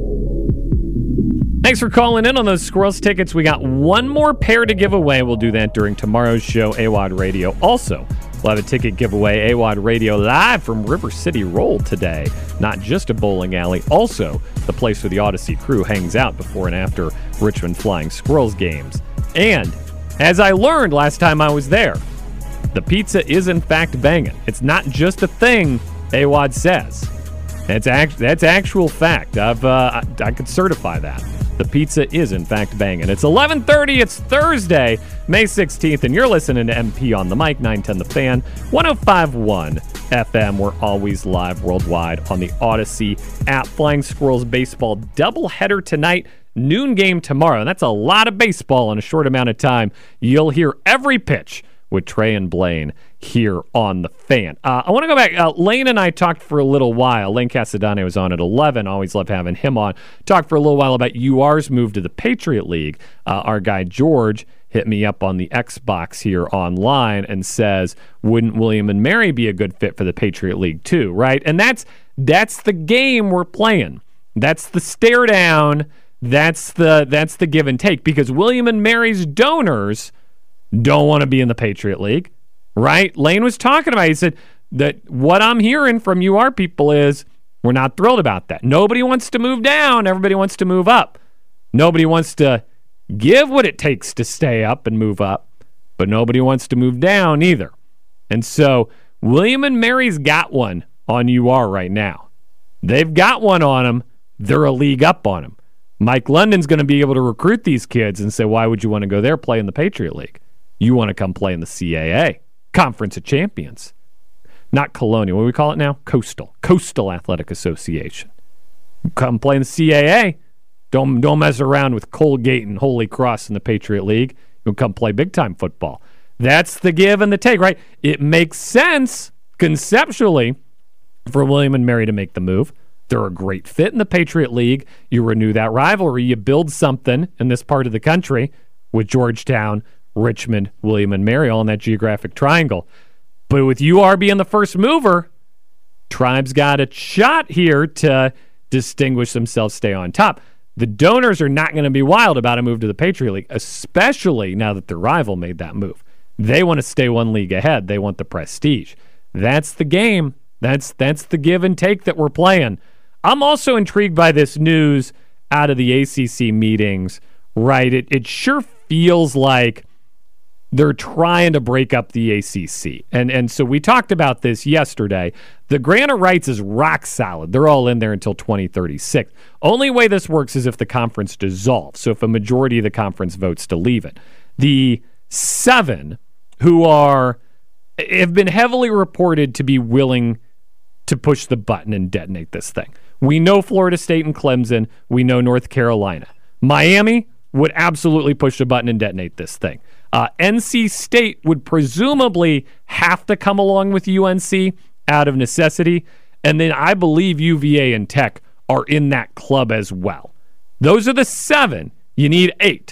Thanks for calling in on those Squirrels tickets. We got one more pair to give away. We'll do that during tomorrow's show, A W O D Radio. Also, we'll have a ticket giveaway, A W O D Radio, live from River City Roll today. Not just a bowling alley, also the place where the Odyssey crew hangs out before and after Richmond Flying Squirrels games. And, as I learned last time I was there, the pizza is in fact banging. It's not just a thing A W O D says. It's act- that's actual fact. I've uh, I, I could certify that. The pizza is in fact banging. It's eleven thirty. It's Thursday, May sixteenth, and you're listening to M P on the mic, nine ten The Fan, one oh five point one F M. We're always live worldwide on the Odyssey app. Flying Squirrels baseball doubleheader tonight. Noon game tomorrow. And that's a lot of baseball in a short amount of time. You'll hear every pitch with Trey and Blaine here on The Fan. Uh, I want to go back. Uh, Lane and I talked for a little while. Lane Casadane was on at eleven. Always love having him on. Talked for a little while about U R's move to the Patriot League. Uh, our guy George hit me up on the Xbox here online and says, wouldn't William and Mary be a good fit for the Patriot League too, right? And that's that's the game we're playing. That's the stare down. That's the that's the give and take, because William and Mary's donors don't want to be in the Patriot League, right? Lane was talking about it. He said that what I'm hearing from U R people is we're not thrilled about that. Nobody wants to move down. Everybody wants to move up. Nobody wants to give what it takes to stay up and move up, but nobody wants to move down either. And so William and Mary's got one on U R right now. They've got one on them. They're a league up on them. Mike London's going to be able to recruit these kids and say, why would you want to go there play in the Patriot League? You want to come play in the C A A, Conference of Champions. Not Colonial. What do we call it now? Coastal. Coastal Athletic Association. Come play in the C A A. Don't, don't mess around with Colgate and Holy Cross in the Patriot League. You'll come play big-time football. That's the give and the take, right? It makes sense conceptually for William and Mary to make the move. They're a great fit in the Patriot League. You renew that rivalry. You build something in this part of the country with Georgetown, Richmond, William and Mary, all in that geographic triangle. But with U R being the first mover, Tribe's got a shot here to distinguish themselves, stay on top. The donors are not going to be wild about a move to the Patriot League, especially now that their rival made that move. They want to stay one league ahead. They want the prestige. That's the game. That's that's the give and take that we're playing. I'm also intrigued by this news out of the A C C meetings, right? It it sure feels like they're trying to break up the A C C. And and so we talked about this yesterday. The grant of rights is rock solid. They're all in there until twenty thirty-six. Only way this works is if the conference dissolves. So if a majority of the conference votes to leave it. The seven who are have been heavily reported to be willing to push the button and detonate this thing. We know Florida State and Clemson. We know North Carolina. Miami would absolutely push the button and detonate this thing. Uh, N C State would presumably have to come along with U N C out of necessity. And then I believe U V A and Tech are in that club as well. Those are the seven. You need eight.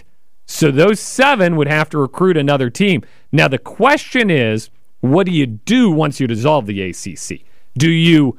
So those seven would have to recruit another team. Now, the question is, what do you do once you dissolve the A C C? Do you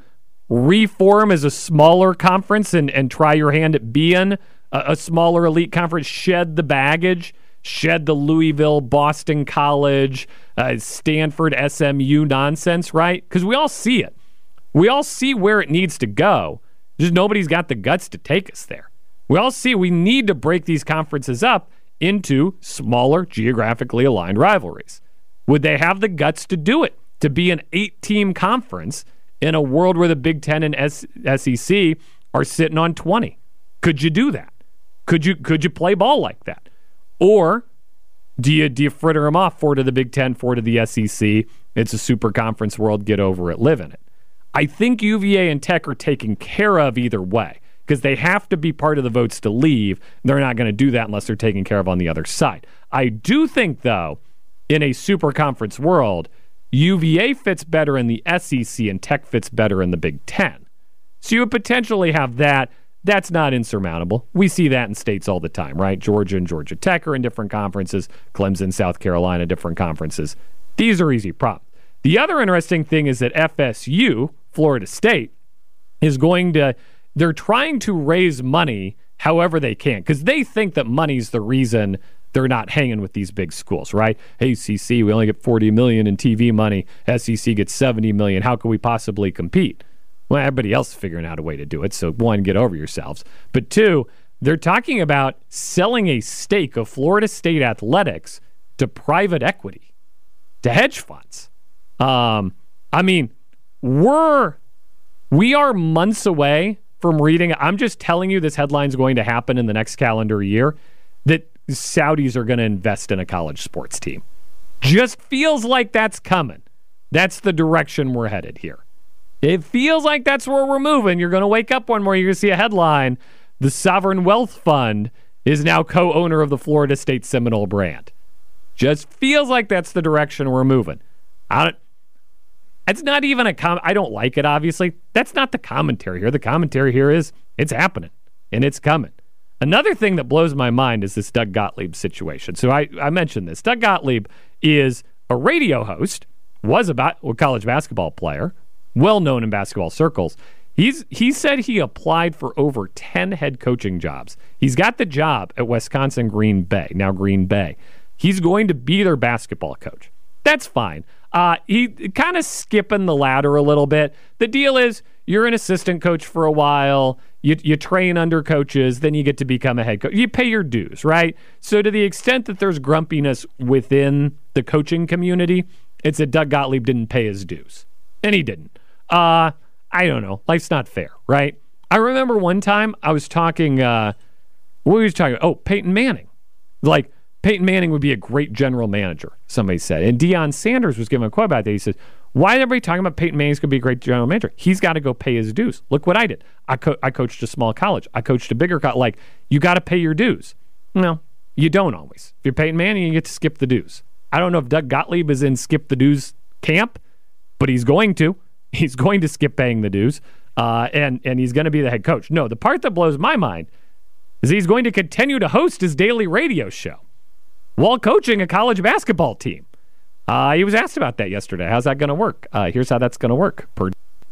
reform as a smaller conference and, and try your hand at being a, a smaller elite conference, shed the baggage, shed the Louisville, Boston College, uh, Stanford, S M U nonsense, right? Because we all see it. We all see where it needs to go. Just nobody's got the guts to take us there. We all see we need to break these conferences up into smaller, geographically aligned rivalries. Would they have the guts to do it? To be an eight-team conference in a world where the Big Ten and S- SEC are sitting on twenty? Could you do that? Could you could you play ball like that? Or do you, do you fritter them off, four to the Big Ten, four to the S E C? It's a super conference world. Get over it. Live in it. I think U V A and Tech are taken care of either way, because they have to be part of the votes to leave. They're not going to do that unless they're taken care of on the other side. I do think, though, in a super conference world, U V A fits better in the S E C and Tech fits better in the Big Ten. So you would potentially have that. That's not insurmountable. We see that in states all the time, right? Georgia and Georgia Tech are in different conferences. Clemson, South Carolina, different conferences. These are easy problems. The other interesting thing is that F S U, Florida State, is going to, they're trying to raise money however they can, because they think that money's the reason they're not hanging with these big schools, right? A C C, we only get forty million dollars in T V money. S E C gets seventy million dollars. How can we possibly compete? Well, everybody else is figuring out a way to do it. So, one, get over yourselves. But two, they're talking about selling a stake of Florida State athletics to private equity, to hedge funds. Um, I mean, we're we are months away from reading. I'm just telling you this headline's going to happen in the next calendar year, that Saudis are going to invest in a college sports team. Just feels like that's coming. That's the direction we're headed here. It feels like that's where we're moving. You're going to wake up one morning, you're going to see a headline, the Sovereign Wealth Fund is now co-owner of the Florida State Seminole brand. Just feels like that's the direction we're moving. I don't, it's not even a com. I don't like it, obviously. That's not the commentary here. The commentary here is it's happening, and it's coming. Another thing that blows my mind is this Doug Gottlieb situation. So I, I mentioned this. Doug Gottlieb is a radio host, was a, ba- a college basketball player, well-known in basketball circles. He's He said he applied for over ten head coaching jobs. He's got the job at Wisconsin Green Bay, now Green Bay. He's going to be their basketball coach. That's fine. Uh, he kind of skipping the ladder a little bit. The deal is you're an assistant coach for a while. You, you train under coaches. Then you get to become a head coach. You pay your dues, right? So to the extent that there's grumpiness within the coaching community, it's that Doug Gottlieb didn't pay his dues. And he didn't. Uh, I don't know. Life's not fair, right? I remember one time I was talking, uh, what were we talking about? Oh, Peyton Manning. Like, Peyton Manning would be a great general manager, somebody said. And Deion Sanders was giving a quote about that. He says, why is everybody talking about Peyton Manning's going to be a great general manager? He's got to go pay his dues. Look what I did. I, co- I coached a small college. I coached a bigger college. Like, you got to pay your dues. No, you don't always. If you're Peyton Manning, you get to skip the dues. I don't know if Doug Gottlieb is in skip the dues camp, but he's going to. He's going to skip paying the dues, uh, and, and he's going to be the head coach. No, the part that blows my mind is he's going to continue to host his daily radio show while coaching a college basketball team. Uh, he was asked about that yesterday. How's that going to work? Uh, here's how that's going to work. Per-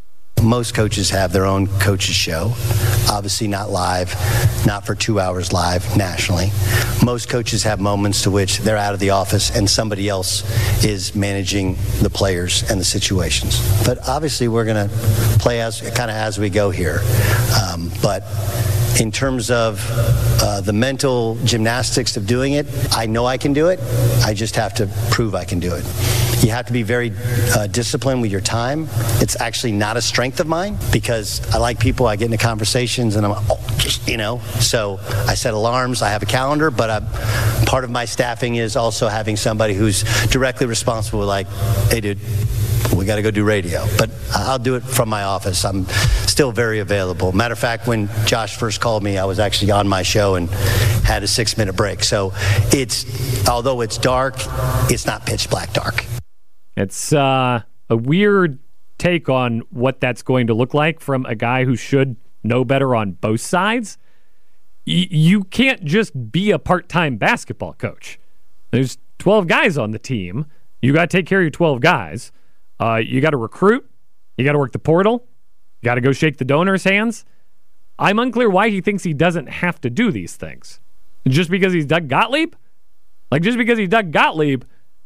Most coaches have their own coaches show. Obviously not live, not for two hours live nationally. Most coaches have moments to which they're out of the office and somebody else is managing the players and the situations. But obviously we're going to play as kind of as we go here. Um, but in terms of uh, the mental gymnastics of doing it, I know I can do it. I just have to prove I can do it. You have to be very uh, disciplined with your time. It's actually not a strength of mine because I like people. I get into conversations and I'm, oh, just, you know. So I set alarms. I have a calendar, but I'm, part of my staffing is also having somebody who's directly responsible, like, hey, dude, we got to go do radio. But I'll do it from my office. I'm still very available. Matter of fact, when Josh first called me, I was actually on my show and had a six-minute break. So it's, although it's dark, it's not pitch black dark. It's uh, a weird take on what that's going to look like from a guy who should know better on both sides. y- you can't just be a part-time basketball coach. There's twelve guys on the team. You got to take care of your twelve guys. Uh, you got to recruit. You got to work the portal. You got to go shake the donors' hands. I'm unclear why he thinks he doesn't have to do these things. Just because he's Doug Gottlieb? Like, just because he's Doug Gottlieb,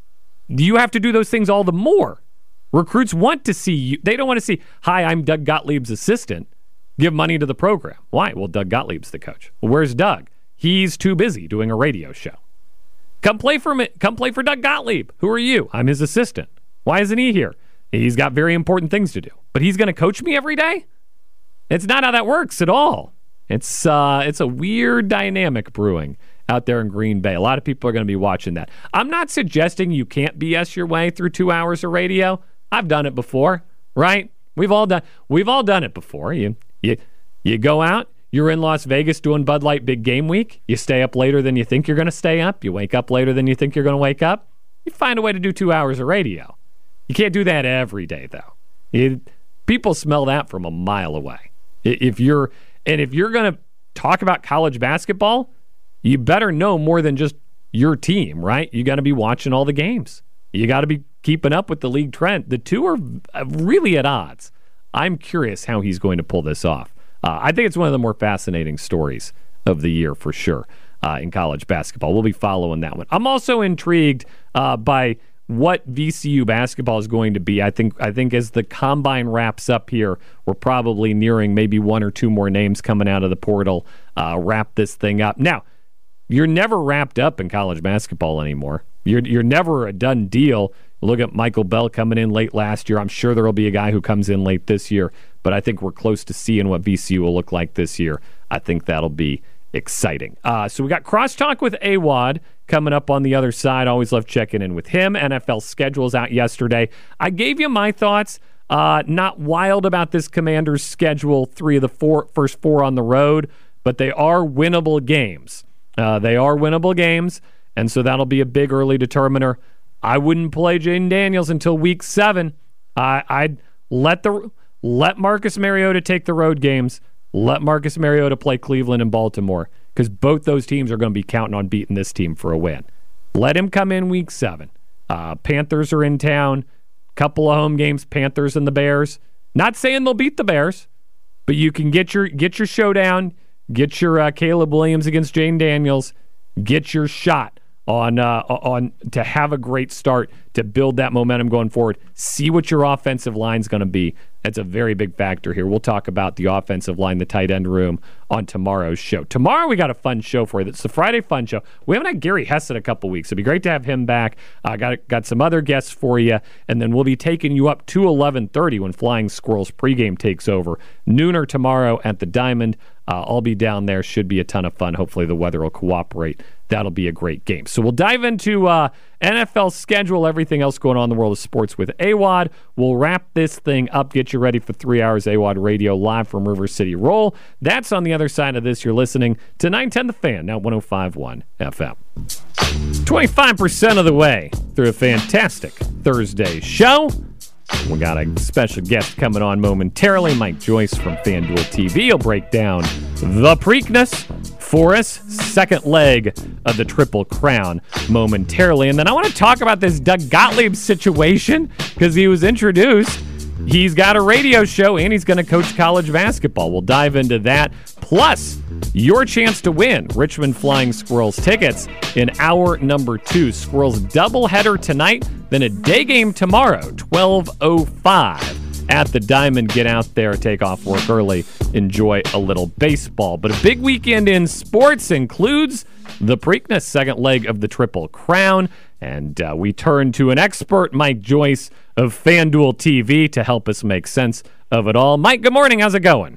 do you have to do those things all the more? Recruits want to see you. They don't want to see, hi, I'm Doug Gottlieb's assistant. Give money to the program. Why? Well, Doug Gottlieb's the coach. Well, where's Doug? He's too busy doing a radio show. Come play for me. Come play for Doug Gottlieb. Who are you? I'm his assistant. Why isn't he here? He's got very important things to do. But he's going to coach me every day? It's not how that works at all. It's uh, it's a weird dynamic brewing out there in Green Bay. A lot of people are going to be watching that. I'm not suggesting you can't B S your way through two hours of radio. I've done it before, right? We've all done we've all done it before. You you you go out, you're in Las Vegas doing Bud Light Big Game Week. You stay up later than you think you're going to stay up. You wake up later than you think you're going to wake up. You find a way to do two hours of radio. You can't do that every day, though. You, people smell that from a mile away. If you're and if you're going to talk about college basketball, you better know more than just your team, right? You got to be watching all the games. You got to be keeping up with the league trend. The two are really at odds. I'm curious how he's going to pull this off. Uh, I think it's one of the more fascinating stories of the year for sure uh, in college basketball. We'll be following that one. I'm also intrigued uh, by what V C U basketball is going to be. I think I think as the combine wraps up here, we're probably nearing maybe one or two more names coming out of the portal, uh, wrap this thing up. Now, you're never wrapped up in college basketball anymore. You're you're never a done deal. Look at Michael Bell coming in late last year. I'm sure there will be a guy who comes in late this year, but I think we're close to seeing what V C U will look like this year. I think that'll be exciting. Uh, so we got Crosstalk with A W O D coming up on the other side. Always love checking in with him. N F L schedule's out yesterday. I gave you my thoughts. Uh, not wild about this Commanders schedule, three of the four first four on the road, but they are winnable games. Uh, they are winnable games, and so that'll be a big early determiner. I wouldn't play Jaden Daniels until week seven. Uh, I'd let the let Marcus Mariota take the road games. Let Marcus Mariota play Cleveland and Baltimore, because both those teams are going to be counting on beating this team for a win. Let him come in week seven. Uh, Panthers are in town. Couple of home games, Panthers and the Bears. Not saying they'll beat the Bears, but you can get your get your showdown, get your uh, Caleb Williams against Jaden Daniels, get your shot on uh, on to have a great start, to build that momentum going forward. See what your offensive line's going to be. That's a very big factor here. We'll talk about the offensive line, the tight end room on tomorrow's show. Tomorrow we got a fun show for you. It's the Friday Fun Show. We haven't had Gary Hess in a couple weeks. It'd be great to have him back. I uh, got got some other guests for you, and then we'll be taking you up to eleven thirty when Flying Squirrels pregame takes over. Nooner tomorrow at the Diamond. Uh, I'll be down there. Should be a ton of fun. Hopefully the weather will cooperate. That'll be a great game. So we'll dive into uh, N F L schedule, everything else going on in the world of sports with A W O D. We'll wrap this thing up, get you ready for three hours A W O D radio live from River City Roll. That's on the other side of this. You're listening to nine ten The Fan, now one oh five point one F M. twenty-five percent of the way through a fantastic Thursday show. We got a special guest coming on momentarily, Mike Joyce from FanDuel T V. He'll break down the Preakness for us, second leg of the Triple Crown momentarily. And then I want to talk about this Doug Gottlieb situation, because he was introduced. He's got a radio show, and he's going to coach college basketball. We'll dive into that. Plus, your chance to win Richmond Flying Squirrels tickets in hour number two. Squirrels doubleheader tonight, then a day game tomorrow, twelve oh five at the Diamond. Get out there, take off work early, enjoy a little baseball. But a big weekend in sports includes the Preakness, second leg of the Triple Crown. And uh, we turn to an expert, Mike Joyce of FanDuel T V, to help us make sense of it all. Mike, good morning. How's it going?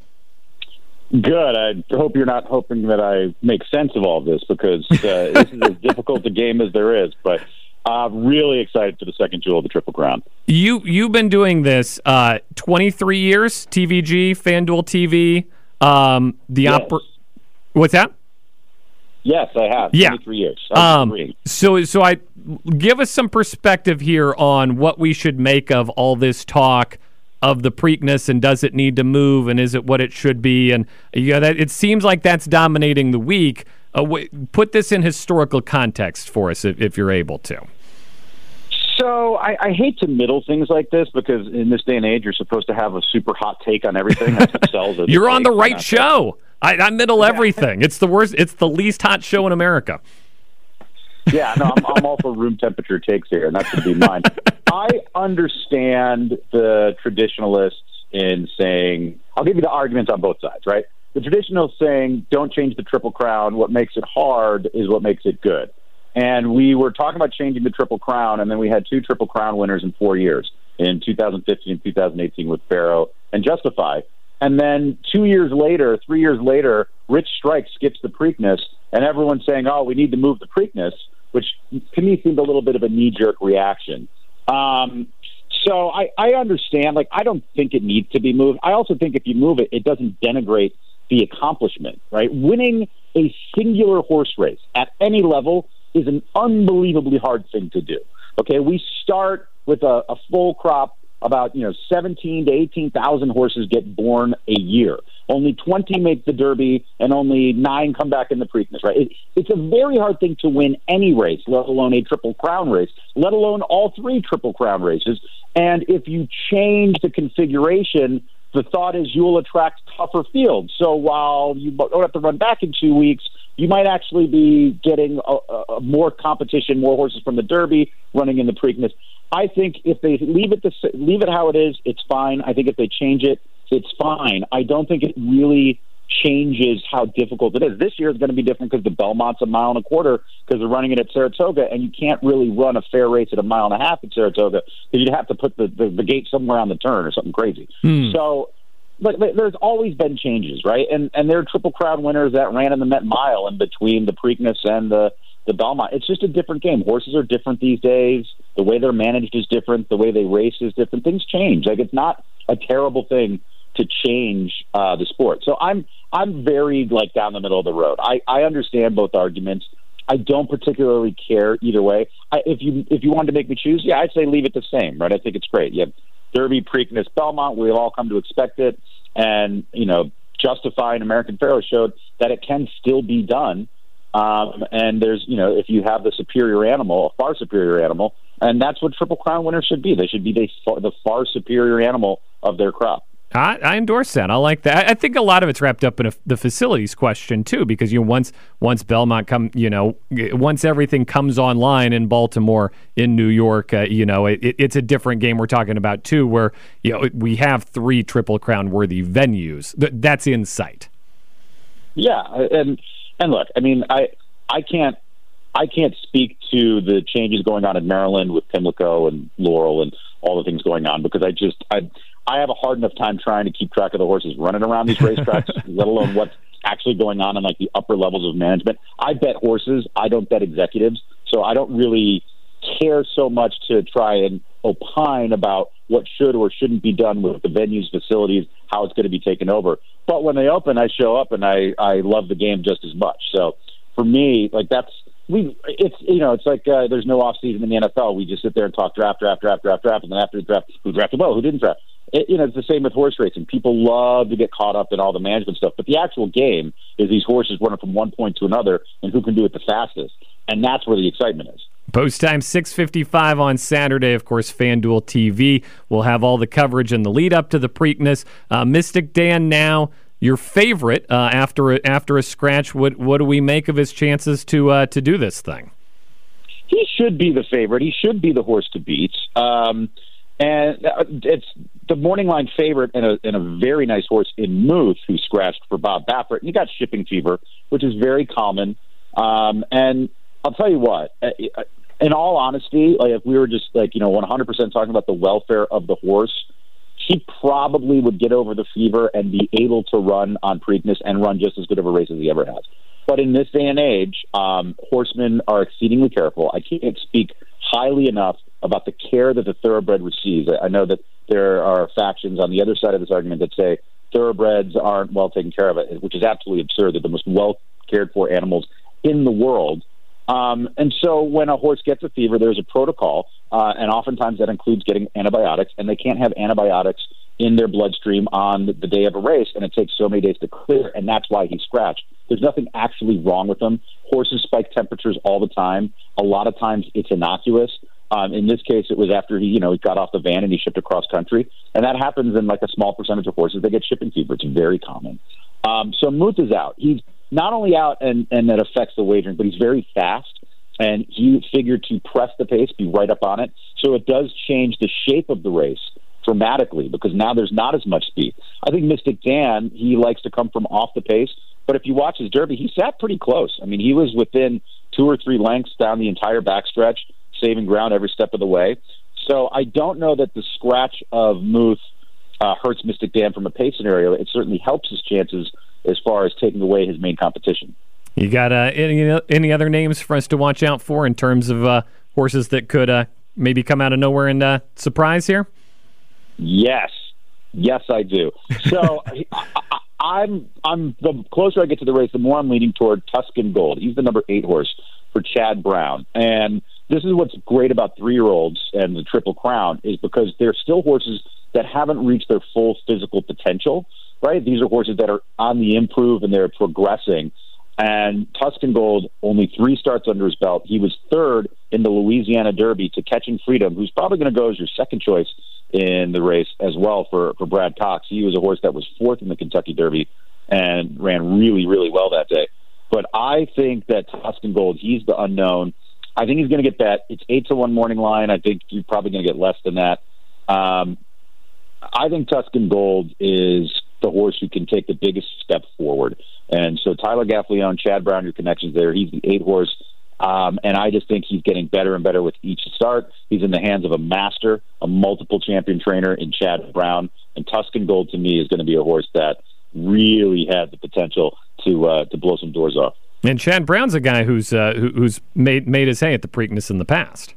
Good. I hope you're not hoping that I make sense of all this, because uh, this is as difficult a game as there is. But I'm really excited for the second jewel of the Triple Crown. You, you've been doing this uh, twenty-three years, T V G, FanDuel T V. Um, the yes. oper- What's that? Yes, I have. Yeah. twenty-three years. Um, so, so I give us some perspective here on what we should make of all this talk of the Preakness, and does it need to move, and is it what it should be? And you know, that it seems like that's dominating the week. Uh, w- put this in historical context for us, if, if you're able to. So I, I hate to middle things like this because in this day and age, you're supposed to have a super hot take on everything. That's what sells it. You're on the right show. I, I middle everything. It's the worst. It's the least hot show in America. Yeah, no, I'm, I'm all for room temperature takes here, and that should be mine. I understand the traditionalists in saying, I'll give you the arguments on both sides, right? The traditionalists saying, don't change the Triple Crown. What makes it hard is what makes it good. And we were talking about changing the Triple Crown, and then we had two Triple Crown winners in four years, in two thousand fifteen and two thousand eighteen with Pharaoh and Justify. And then two years later, three years later, Rich Strike skips the Preakness, and everyone's saying, oh, we need to move the Preakness, which to me seemed a little bit of a knee-jerk reaction. Um, so I, I understand. Like, I don't think it needs to be moved. I also think if you move it, it doesn't denigrate the accomplishment, right? Winning a singular horse race at any level is an unbelievably hard thing to do. Okay, we start with a, a full crop. About, you know, seventeen to eighteen thousand horses get born a year. Only twenty make the Derby, and only nine come back in the Preakness, right? It, it's a very hard thing to win any race, let alone a Triple Crown race, let alone all three Triple Crown races. And if you change the configuration, the thought is you will attract tougher fields. So while you don't have to run back in two weeks, you might actually be getting a, a, more competition, more horses from the Derby running in the Preakness. I think if they leave it the, leave it how it is, it's fine. I think if they change it, it's fine. I don't think it really changes how difficult it is. This year is going to be different because the Belmont's a mile and a quarter because they're running it at Saratoga, and you can't really run a fair race at a mile and a half at Saratoga because you'd have to put the, the, the gate somewhere on the turn or something crazy. Hmm. So but there's always been changes, right? And and there are Triple Crown winners that ran in the Met Mile in between the Preakness and the the Belmont. It's just a different game. Horses are different these days. The way they're managed is different. The way they race is different. Things change. Like, it's not a terrible thing to change uh, the sport. So I'm I'm very, like, down the middle of the road. I, I understand both arguments. I don't particularly care either way. I, if you if you wanted to make me choose, yeah, I'd say leave it the same, right? I think it's great. You have Derby, Preakness, Belmont. We've all come to expect it. And, you know, Justify and American Pharoah showed that it can still be done. Um, and there's, you know, if you have the superior animal, a far superior animal, and that's what Triple Crown winners should be. They should be the, the far superior animal of their crop. I, I endorse that. I like that. I think a lot of it's wrapped up in a, the facilities question too, because you know, once once Belmont come, you know, once everything comes online in Baltimore, in New York, uh, you know, it, it's a different game we're talking about too, where you know we have three Triple Crown worthy venues. Th- that's in sight. Yeah, and and look, I mean, I I can't I can't speak to the changes going on in Maryland with Pimlico and Laurel and all the things going on because I just I. I have a hard enough time trying to keep track of the horses running around these racetracks, let alone what's actually going on in like the upper levels of management. I bet horses. I don't bet executives. So I don't really care so much to try and opine about what should or shouldn't be done with the venues, facilities, how it's going to be taken over. But when they open, I show up and I, I love the game just as much. So for me, like that's, we, it's, you know, it's like uh, there's no off season in the N F L. We just sit there and talk draft, draft, draft, draft, draft, and then after the draft, who drafted well, who didn't draft. It, you know, it's the same with horse racing. People love to get caught up in all the management stuff, but the actual game is these horses running from one point to another and who can do it the fastest. And that's where the excitement is. Post time six fifty-five on Saturday. Of course, FanDuel T V will have all the coverage in the lead up to the Preakness. Uh, Mystic Dan now your favorite uh, after a, after a scratch. What what do we make of his chances to uh, to do this thing? He should be the favorite. He should be the horse to beat. Um, and it's the morning line favorite and a, and a very nice horse in Muth who scratched for Bob Baffert. And he got shipping fever, which is very common. Um, and I'll tell you what, in all honesty, like if we were just like, you know, one hundred percent talking about the welfare of the horse, he probably would get over the fever and be able to run on Preakness and run just as good of a race as he ever has. But in this day and age, um, horsemen are exceedingly careful. I can't speak highly enough about the care that the thoroughbred receives. I know that there are factions on the other side of this argument that say thoroughbreds aren't well taken care of, it, which is absolutely absurd. They're the most well cared for animals in the world. Um, and so when a horse gets a fever, there's a protocol, uh, and oftentimes that includes getting antibiotics, and they can't have antibiotics in their bloodstream on the, the day of a race, and it takes so many days to clear, and that's why he's scratched. There's nothing actually wrong with them. Horses spike temperatures all the time. A lot of times it's innocuous. Um, in this case, it was after he, you know, he got off the van and he shipped across country, and that happens in like a small percentage of horses. They get shipping fever. It's very common. Um, so Muth is out. He's not only out, and, and that affects the wagering, but he's very fast, and he figured to press the pace, be right up on it. So it does change the shape of the race dramatically because now there's not as much speed. I think Mystic Dan, he likes to come from off the pace, but if you watch his Derby, he sat pretty close. I mean, he was within two or three lengths down the entire backstretch, saving ground every step of the way. So I don't know that the scratch of Muth uh, hurts Mystic Dan from a pace scenario. It certainly helps his chances as far as taking away his main competition. You got uh, any any other names for us to watch out for in terms of uh, horses that could uh, maybe come out of nowhere and uh, surprise here? Yes, yes, I do. So I, I'm I'm the closer I get to the race, the more I'm leaning toward Tuscan Gold. He's the number eight horse for Chad Brown, and this is what's great about three-year-olds and the Triple Crown is because they're still horses that haven't reached their full physical potential. Right? These are horses that are on the improve and they're progressing. And Tuscan Gold, only three starts under his belt. He was third in the Louisiana Derby to Catching Freedom, who's probably going to go as your second choice in the race as well for, for Brad Cox. He was a horse that was fourth in the Kentucky Derby and ran really, really well that day. But I think that Tuscan Gold, he's the unknown. I think he's going to get bet. It's eight to one morning line. I think you're probably going to get less than that. Um, I think Tuscan Gold is the horse who can take the biggest step forward. And so Tyler Gaffleone, Chad Brown, your connections there. He's the eight horse. Um, and I just think he's getting better and better with each start. He's in the hands of a master, a multiple champion trainer in Chad Brown. And Tuscan Gold, to me, is going to be a horse that really had the potential to uh, to blow some doors off. And Chad Brown's a guy who's uh, who, who's made made his hay at the Preakness in the past.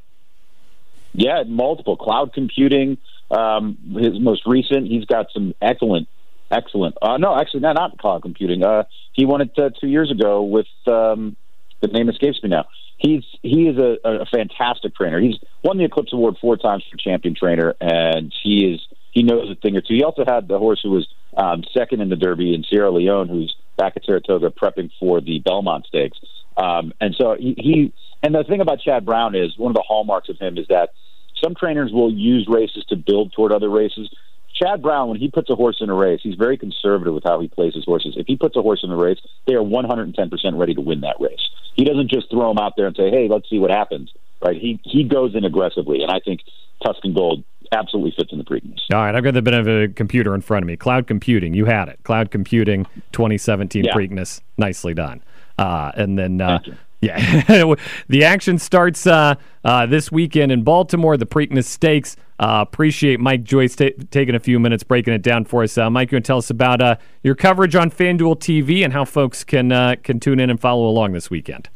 Yeah, multiple. Cloud Computing, um, his most recent. He's got some excellent Excellent. Uh, no, actually, not, not cloud computing. Uh, he won it uh, two years ago with um, the name escapes me now. He's he is a, a fantastic trainer. He's won the Eclipse Award four times for champion trainer, and he is he knows a thing or two. He also had the horse who was um, second in the Derby in Sierra Leone, who's back at Saratoga prepping for the Belmont Stakes. Um, and so he, he and the thing about Chad Brown is one of the hallmarks of him is that some trainers will use races to build toward other races. Chad Brown, when he puts a horse in a race, he's very conservative with how he plays his horses. If he puts a horse in a race, they are one hundred ten percent ready to win that race. He doesn't just throw them out there and say, hey, let's see what happens. Right? He he goes in aggressively, and I think Tuscan Gold absolutely fits in the Preakness. All right, I've got the bit of a computer in front of me. Cloud Computing, you had it. Cloud Computing twenty seventeen yeah. Preakness, nicely done. Uh, and then... Uh, Yeah, the action starts uh, uh, this weekend in Baltimore, the Preakness Stakes. Uh, appreciate Mike Joyce t- taking a few minutes breaking it down for us. Uh, Mike, you want to tell us about uh, your coverage on FanDuel T V and how folks can uh, can tune in and follow along this weekend?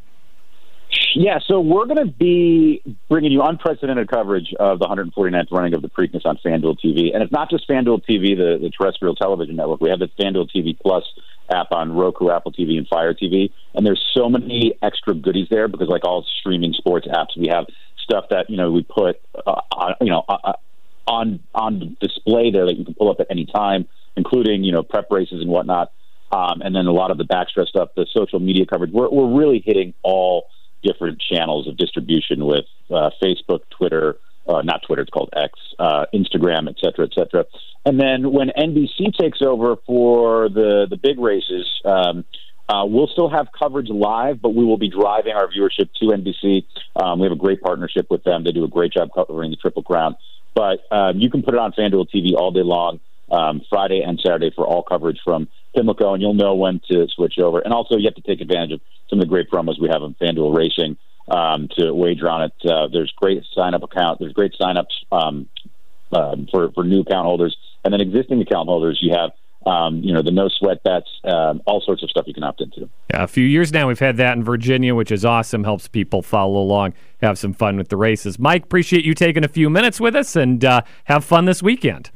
Yeah, so we're going to be bringing you unprecedented coverage of the one hundred forty-ninth running of the Preakness on FanDuel T V. And it's not just FanDuel T V, the, the terrestrial television network. We have the FanDuel T V Plus app on Roku, Apple T V, and Fire T V. And there's so many extra goodies there because, like all streaming sports apps, we have stuff that, you know, we put, uh, on, you know, uh, on on display there that you can pull up at any time, including, you know, prep races and whatnot. Um, and then a lot of the backstretch stuff, the social media coverage. We're, we're really hitting all different channels of distribution with uh, Facebook, Twitter, uh, not Twitter, it's called X, uh, Instagram, et cetera, et cetera. And then when N B C takes over for the, the big races, um, uh, we'll still have coverage live, but we will be driving our viewership to N B C. Um, we have a great partnership with them. They do a great job covering the Triple Crown. But um, you can put it on FanDuel T V all day long, um, Friday and Saturday for all coverage from Pimlico, and you'll know when to switch over. And also, you have to take advantage of some of the great promos we have on FanDuel Racing um, to wager on it. Uh, there's great sign-up account. There's great sign-ups um, um, for, for new account holders. And then existing account holders, you have um, you know, the no-sweat bets, um, all sorts of stuff you can opt into. Yeah, a few years now we've had that in Virginia, which is awesome. Helps people follow along, have some fun with the races. Mike, appreciate you taking a few minutes with us, and uh, have fun this weekend.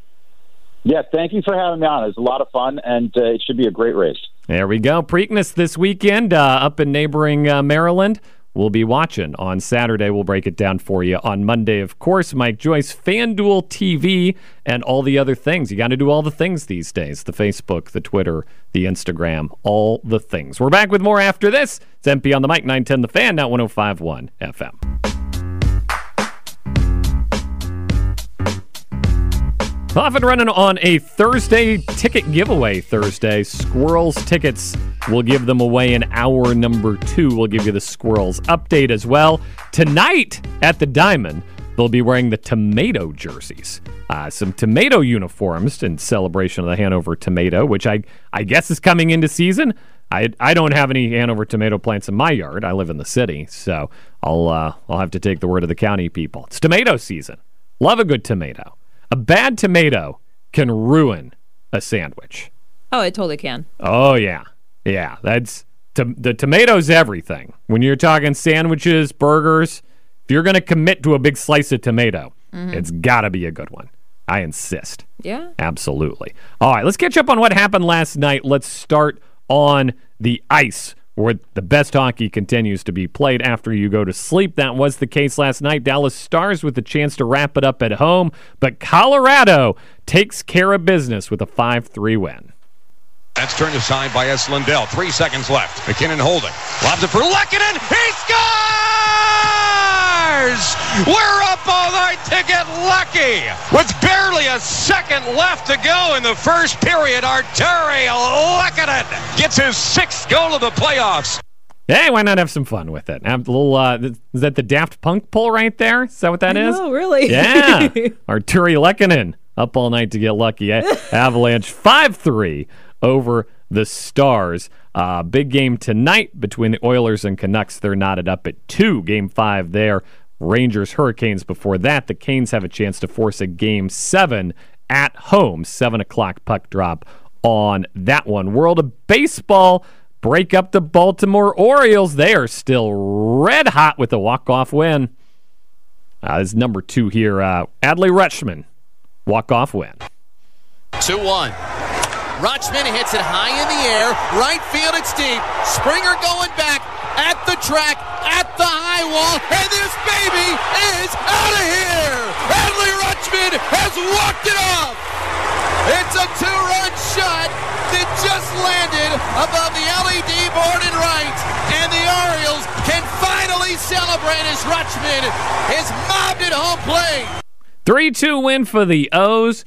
Yeah, thank you for having me on. It was a lot of fun, and uh, it should be a great race. There we go. Preakness this weekend uh, up in neighboring uh, Maryland. we'll be watching on Saturday. We'll break it down for you on Monday. Of course, Mike Joyce, FanDuel T V, and all the other things. You got to do all the things these days. The Facebook, the Twitter, the Instagram, all the things. We're back with more after this. It's M P on the Mic, nine ten The Fan, now one oh five point one F M. Off and running on a Thursday ticket giveaway Thursday. Squirrels tickets, we'll give them away in hour number two. We'll give you the Squirrels update as well. Tonight at the Diamond, they'll be wearing the Tomato jerseys. Uh, some Tomato uniforms in celebration of the Hanover Tomato, which I, I guess is coming into season. I I don't have any Hanover tomato plants in my yard. I live in the city, so I'll uh, I'll have to take the word of the county people. It's tomato season. Love a good tomato. A bad tomato can ruin a sandwich. Oh, it totally can. Oh, yeah. Yeah, that's to, the tomato's everything. When you're talking sandwiches, burgers, if you're going to commit to a big slice of tomato, mm-hmm. it's got to be a good one. I insist. Yeah. Absolutely. All right, let's catch up on what happened last night. Let's start on the ice, where the best hockey continues to be played after you go to sleep. That was the case last night. Dallas Stars with the chance to wrap it up at home, but Colorado takes care of business with a five three win. That's turned aside by S. Lindell. Three seconds left. McKinnon holding. Lobs it for Lehkonen. He scores! We're up all night to get lucky. With barely a second left to go in the first period, Arturi Lehkonen gets his sixth goal of the playoffs. Hey, why not have some fun with it? Have a little, uh, is that the Daft Punk pull right there? Is that what that is? Oh, really? Yeah. Arturi Lehkonen up all night to get lucky. Avalanche five three over the Stars. Uh, big game tonight between the Oilers and Canucks. They're knotted up at two. Game five there. Rangers, Hurricanes before that. The Canes have a chance to force a game seven at home. Seven o'clock puck drop on that one. World of Baseball break up the Baltimore Orioles. They are still red hot with a walk-off win. Uh, this is number two here. Uh, Adley Rutschman, walk-off win. two one. Rutschman hits it high in the air. Right field, it's deep. Springer going back at the track, at the high wall, and this baby is out of here! Adley Rutschman has walked it off! It's a two-run shot that just landed above the L E D board and right, and the Orioles can finally celebrate as Rutschman is mobbed at home plate. three two win for the O's.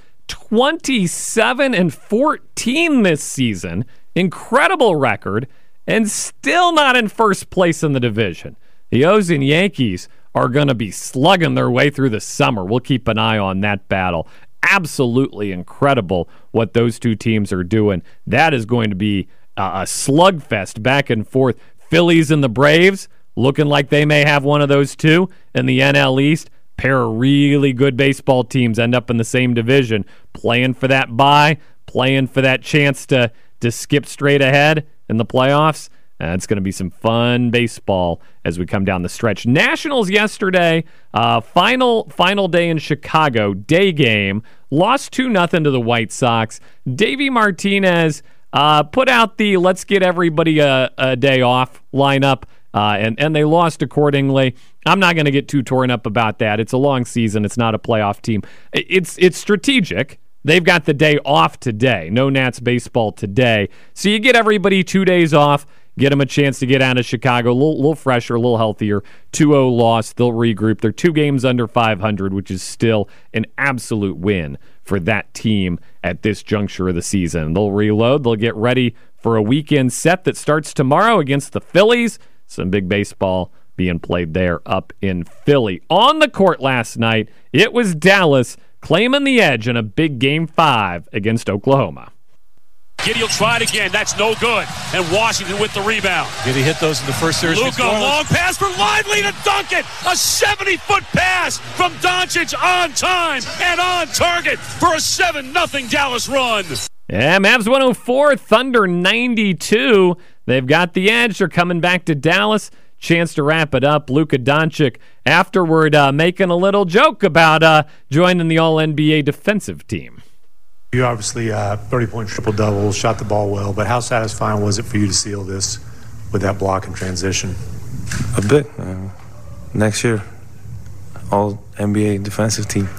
twenty-seven and fourteen this season. Incredible record, and still not in first place in the division. The O's and Yankees are going to be slugging their way through the summer. We'll keep an eye on that battle. Absolutely incredible what those two teams are doing. That is going to be a slugfest back and forth. Phillies and the Braves looking like they may have one of those two in the N L East. Pair of really good baseball teams end up in the same division, playing for that bye, playing for that chance to, to skip straight ahead in the playoffs. Uh, it's going to be some fun baseball as we come down the stretch. Nationals yesterday, uh, final final day in Chicago, day game, lost two nothing to the White Sox. Davey Martinez uh, put out the let's get everybody a, a day off lineup. Uh, and, and they lost accordingly. I'm not going to get too torn up about that. It's a long season. It's not a playoff team. It's it's strategic. They've got the day off today. No Nats baseball today. So you get everybody two days off, get them a chance to get out of Chicago, a little, little fresher, a little healthier. two oh loss. They'll regroup. They're two games under five hundred, which is still an absolute win for that team at this juncture of the season. They'll reload. They'll get ready for a weekend set that starts tomorrow against the Phillies. Some big baseball being played there up in Philly. On the court last night, it was Dallas claiming the edge in a big game five against Oklahoma. Giddey will try it again. That's no good. And Washington with the rebound. Giddey hit those in the first series. Luka, long pass for Lively to dunk it. A seventy-foot pass from Doncic on time and on target for a seven nothing Dallas run. Yeah, Mavs one oh four, Thunder ninety-two. They've got the edge. They're coming back to Dallas. Chance to wrap it up. Luka Doncic afterward uh, making a little joke about uh, joining the All N B A defensive team. You obviously uh, thirty-point triple-double, shot the ball well, but how satisfying was it for you to seal this with that block in transition? A bit. Uh, next year, all N B A defensive team.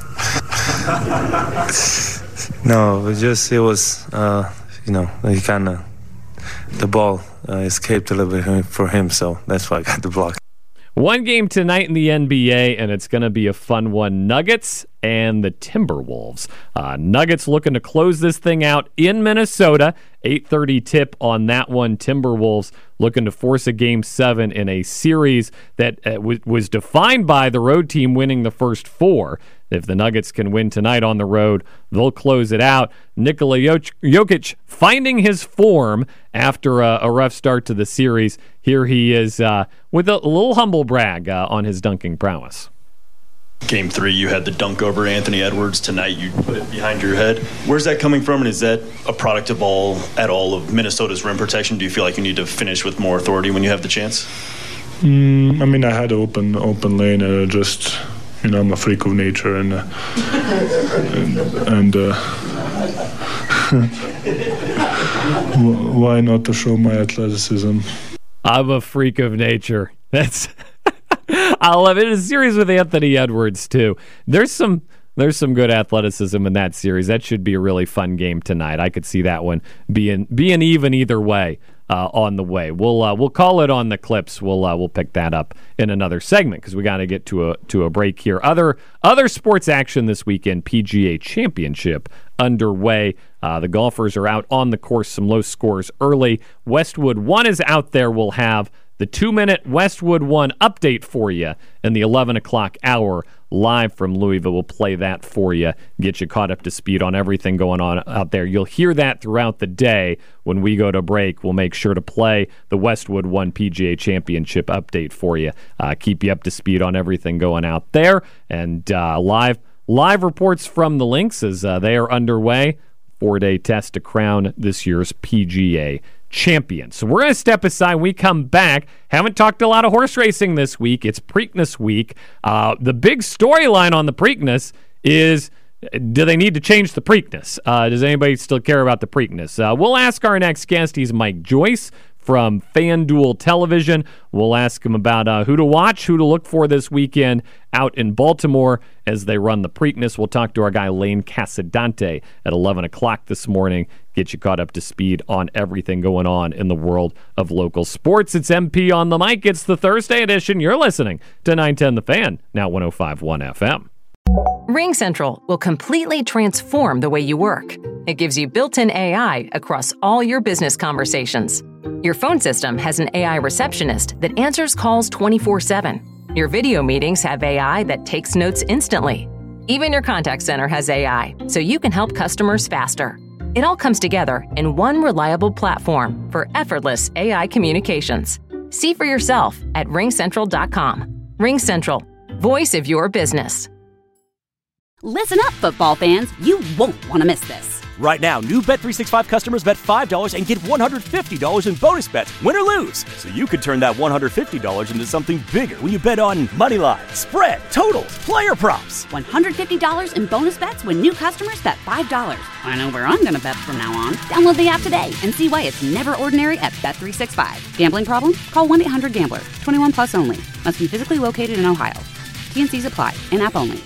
No, it just it was uh, you know he kind of the ball uh, escaped a little bit for him, so that's why I got the block. One game tonight in the N B A, and it's going to be a fun one. Nuggets and the Timberwolves. Uh, Nuggets looking to close this thing out in Minnesota. eight thirty tip on that one. Timberwolves looking to force a game seven in a series that uh, w- was defined by the road team winning the first four. If the Nuggets can win tonight on the road, they'll close it out. Nikola Jokic finding his form after a, a rough start to the series. Here he is uh, with a, a little humble brag uh, on his dunking prowess. Game three, you had the dunk over Anthony Edwards. Tonight, you put it behind your head. Where's that coming from, and is that a product of all, at all, of Minnesota's rim protection? Do you feel like you need to finish with more authority when you have the chance? Mm, I mean, I had open open lane, and uh, just, you know, I'm a freak of nature, and uh, and, and uh, why not to show my athleticism? I'm a freak of nature. That's I love it. It's a series with Anthony Edwards too. There's some there's some good athleticism in that series. That should be a really fun game tonight. I could see that one being being even either way uh, on the way. We'll uh, we'll call it on the clips. We'll uh, we'll pick that up in another segment because we got to get to a to a break here. Other other sports action this weekend. P G A Championship underway. Uh, the golfers are out on the course. Some low scores early. Westwood One is out there. We'll have the two-minute Westwood One update for you in the eleven o'clock hour live from Louisville. We'll play that for you, get you caught up to speed on everything going on out there. You'll hear that throughout the day. When we go to break, we'll make sure to play the Westwood One P G A Championship update for you, uh, keep you up to speed on everything going out there, and uh, live live reports from the links as uh, they are underway. Four-day test to crown this year's P G A champion. So we're going to step aside. We come back. Haven't talked a lot of horse racing this week. It's Preakness week. Uh, the big storyline on the Preakness is, do they need to change the Preakness? Uh, does anybody still care about the Preakness? Uh, we'll ask our next guest. He's Mike Joyce from FanDuel Television. We'll ask him about uh, who to watch, who to look for this weekend out in Baltimore as they run the Preakness. We'll talk to our guy Lane Casadante at eleven o'clock this morning. Get you caught up to speed on everything going on in the world of local sports. It's M P on the mic. It's the Thursday edition. You're listening to nine ten The Fan, now one oh five point one F M. RingCentral will completely transform the way you work. It gives you built-in A I across all your business conversations. Your phone system has an A I receptionist that answers calls twenty-four seven. Your video meetings have A I that takes notes instantly. Even your contact center has A I, so you can help customers faster. It all comes together in one reliable platform for effortless A I communications. See for yourself at ring central dot com. RingCentral, voice of your business. Listen up, football fans. You won't want to miss this. Right now, new Bet three sixty-five customers bet five dollars and get one hundred fifty dollars in bonus bets, win or lose. So you could turn that one hundred fifty dollars into something bigger when you bet on money line, spread, totals, player props. one hundred fifty dollars in bonus bets when new customers bet five dollars. I know where I'm going to bet from now on. Download the app today and see why it's never ordinary at Bet three sixty-five. Gambling problem? Call one eight hundred gambler. twenty-one plus only. Must be physically located in Ohio. T N Cs apply. In-app only.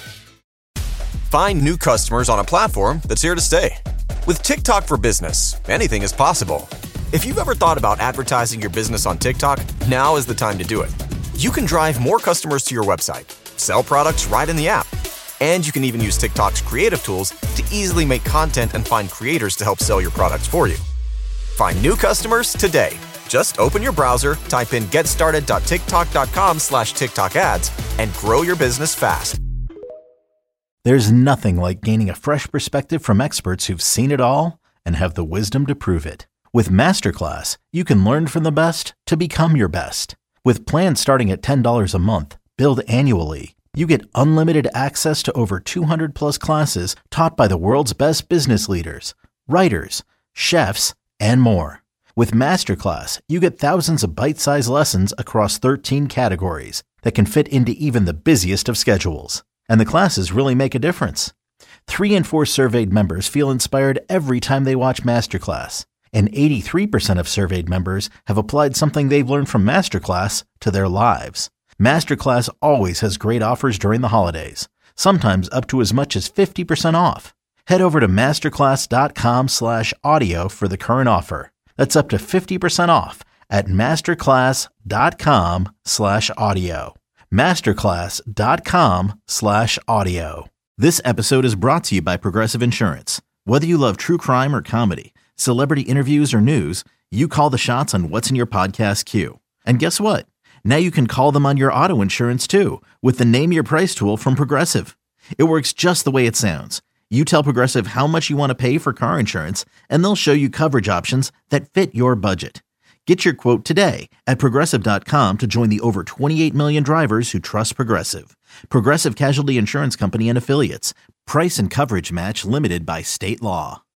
Find new customers on a platform that's here to stay. With TikTok for Business, anything is possible. If you've ever thought about advertising your business on TikTok, now is the time to do it. You can drive more customers to your website, sell products right in the app, and you can even use TikTok's creative tools to easily make content and find creators to help sell your products for you. Find new customers today. Just open your browser, type in getstarted.tiktok.com slash TikTok ads, and grow your business fast. There's nothing like gaining a fresh perspective from experts who've seen it all and have the wisdom to prove it. With Masterclass, you can learn from the best to become your best. With plans starting at ten dollars a month, billed annually, you get unlimited access to over two hundred plus classes taught by the world's best business leaders, writers, chefs, and more. With Masterclass, you get thousands of bite-sized lessons across thirteen categories that can fit into even the busiest of schedules. And the classes really make a difference. Three in four surveyed members feel inspired every time they watch Masterclass. And eighty-three percent of surveyed members have applied something they've learned from Masterclass to their lives. Masterclass always has great offers during the holidays, sometimes up to as much as fifty percent off. Head over to masterclass.com slash audio for the current offer. That's up to fifty percent off at masterclass.com slash audio. Masterclass.com slash audio. This episode is brought to you by Progressive Insurance. Whether you love true crime or comedy, celebrity interviews or news, you call the shots on what's in your podcast queue. And guess what? Now you can call them on your auto insurance too with the Name Your Price tool from Progressive. It works just the way it sounds. You tell Progressive how much you want to pay for car insurance, and they'll show you coverage options that fit your budget. Get your quote today at Progressive dot com to join the over twenty-eight million drivers who trust Progressive. Progressive Casualty Insurance Company and Affiliates. Price and coverage match limited by state law.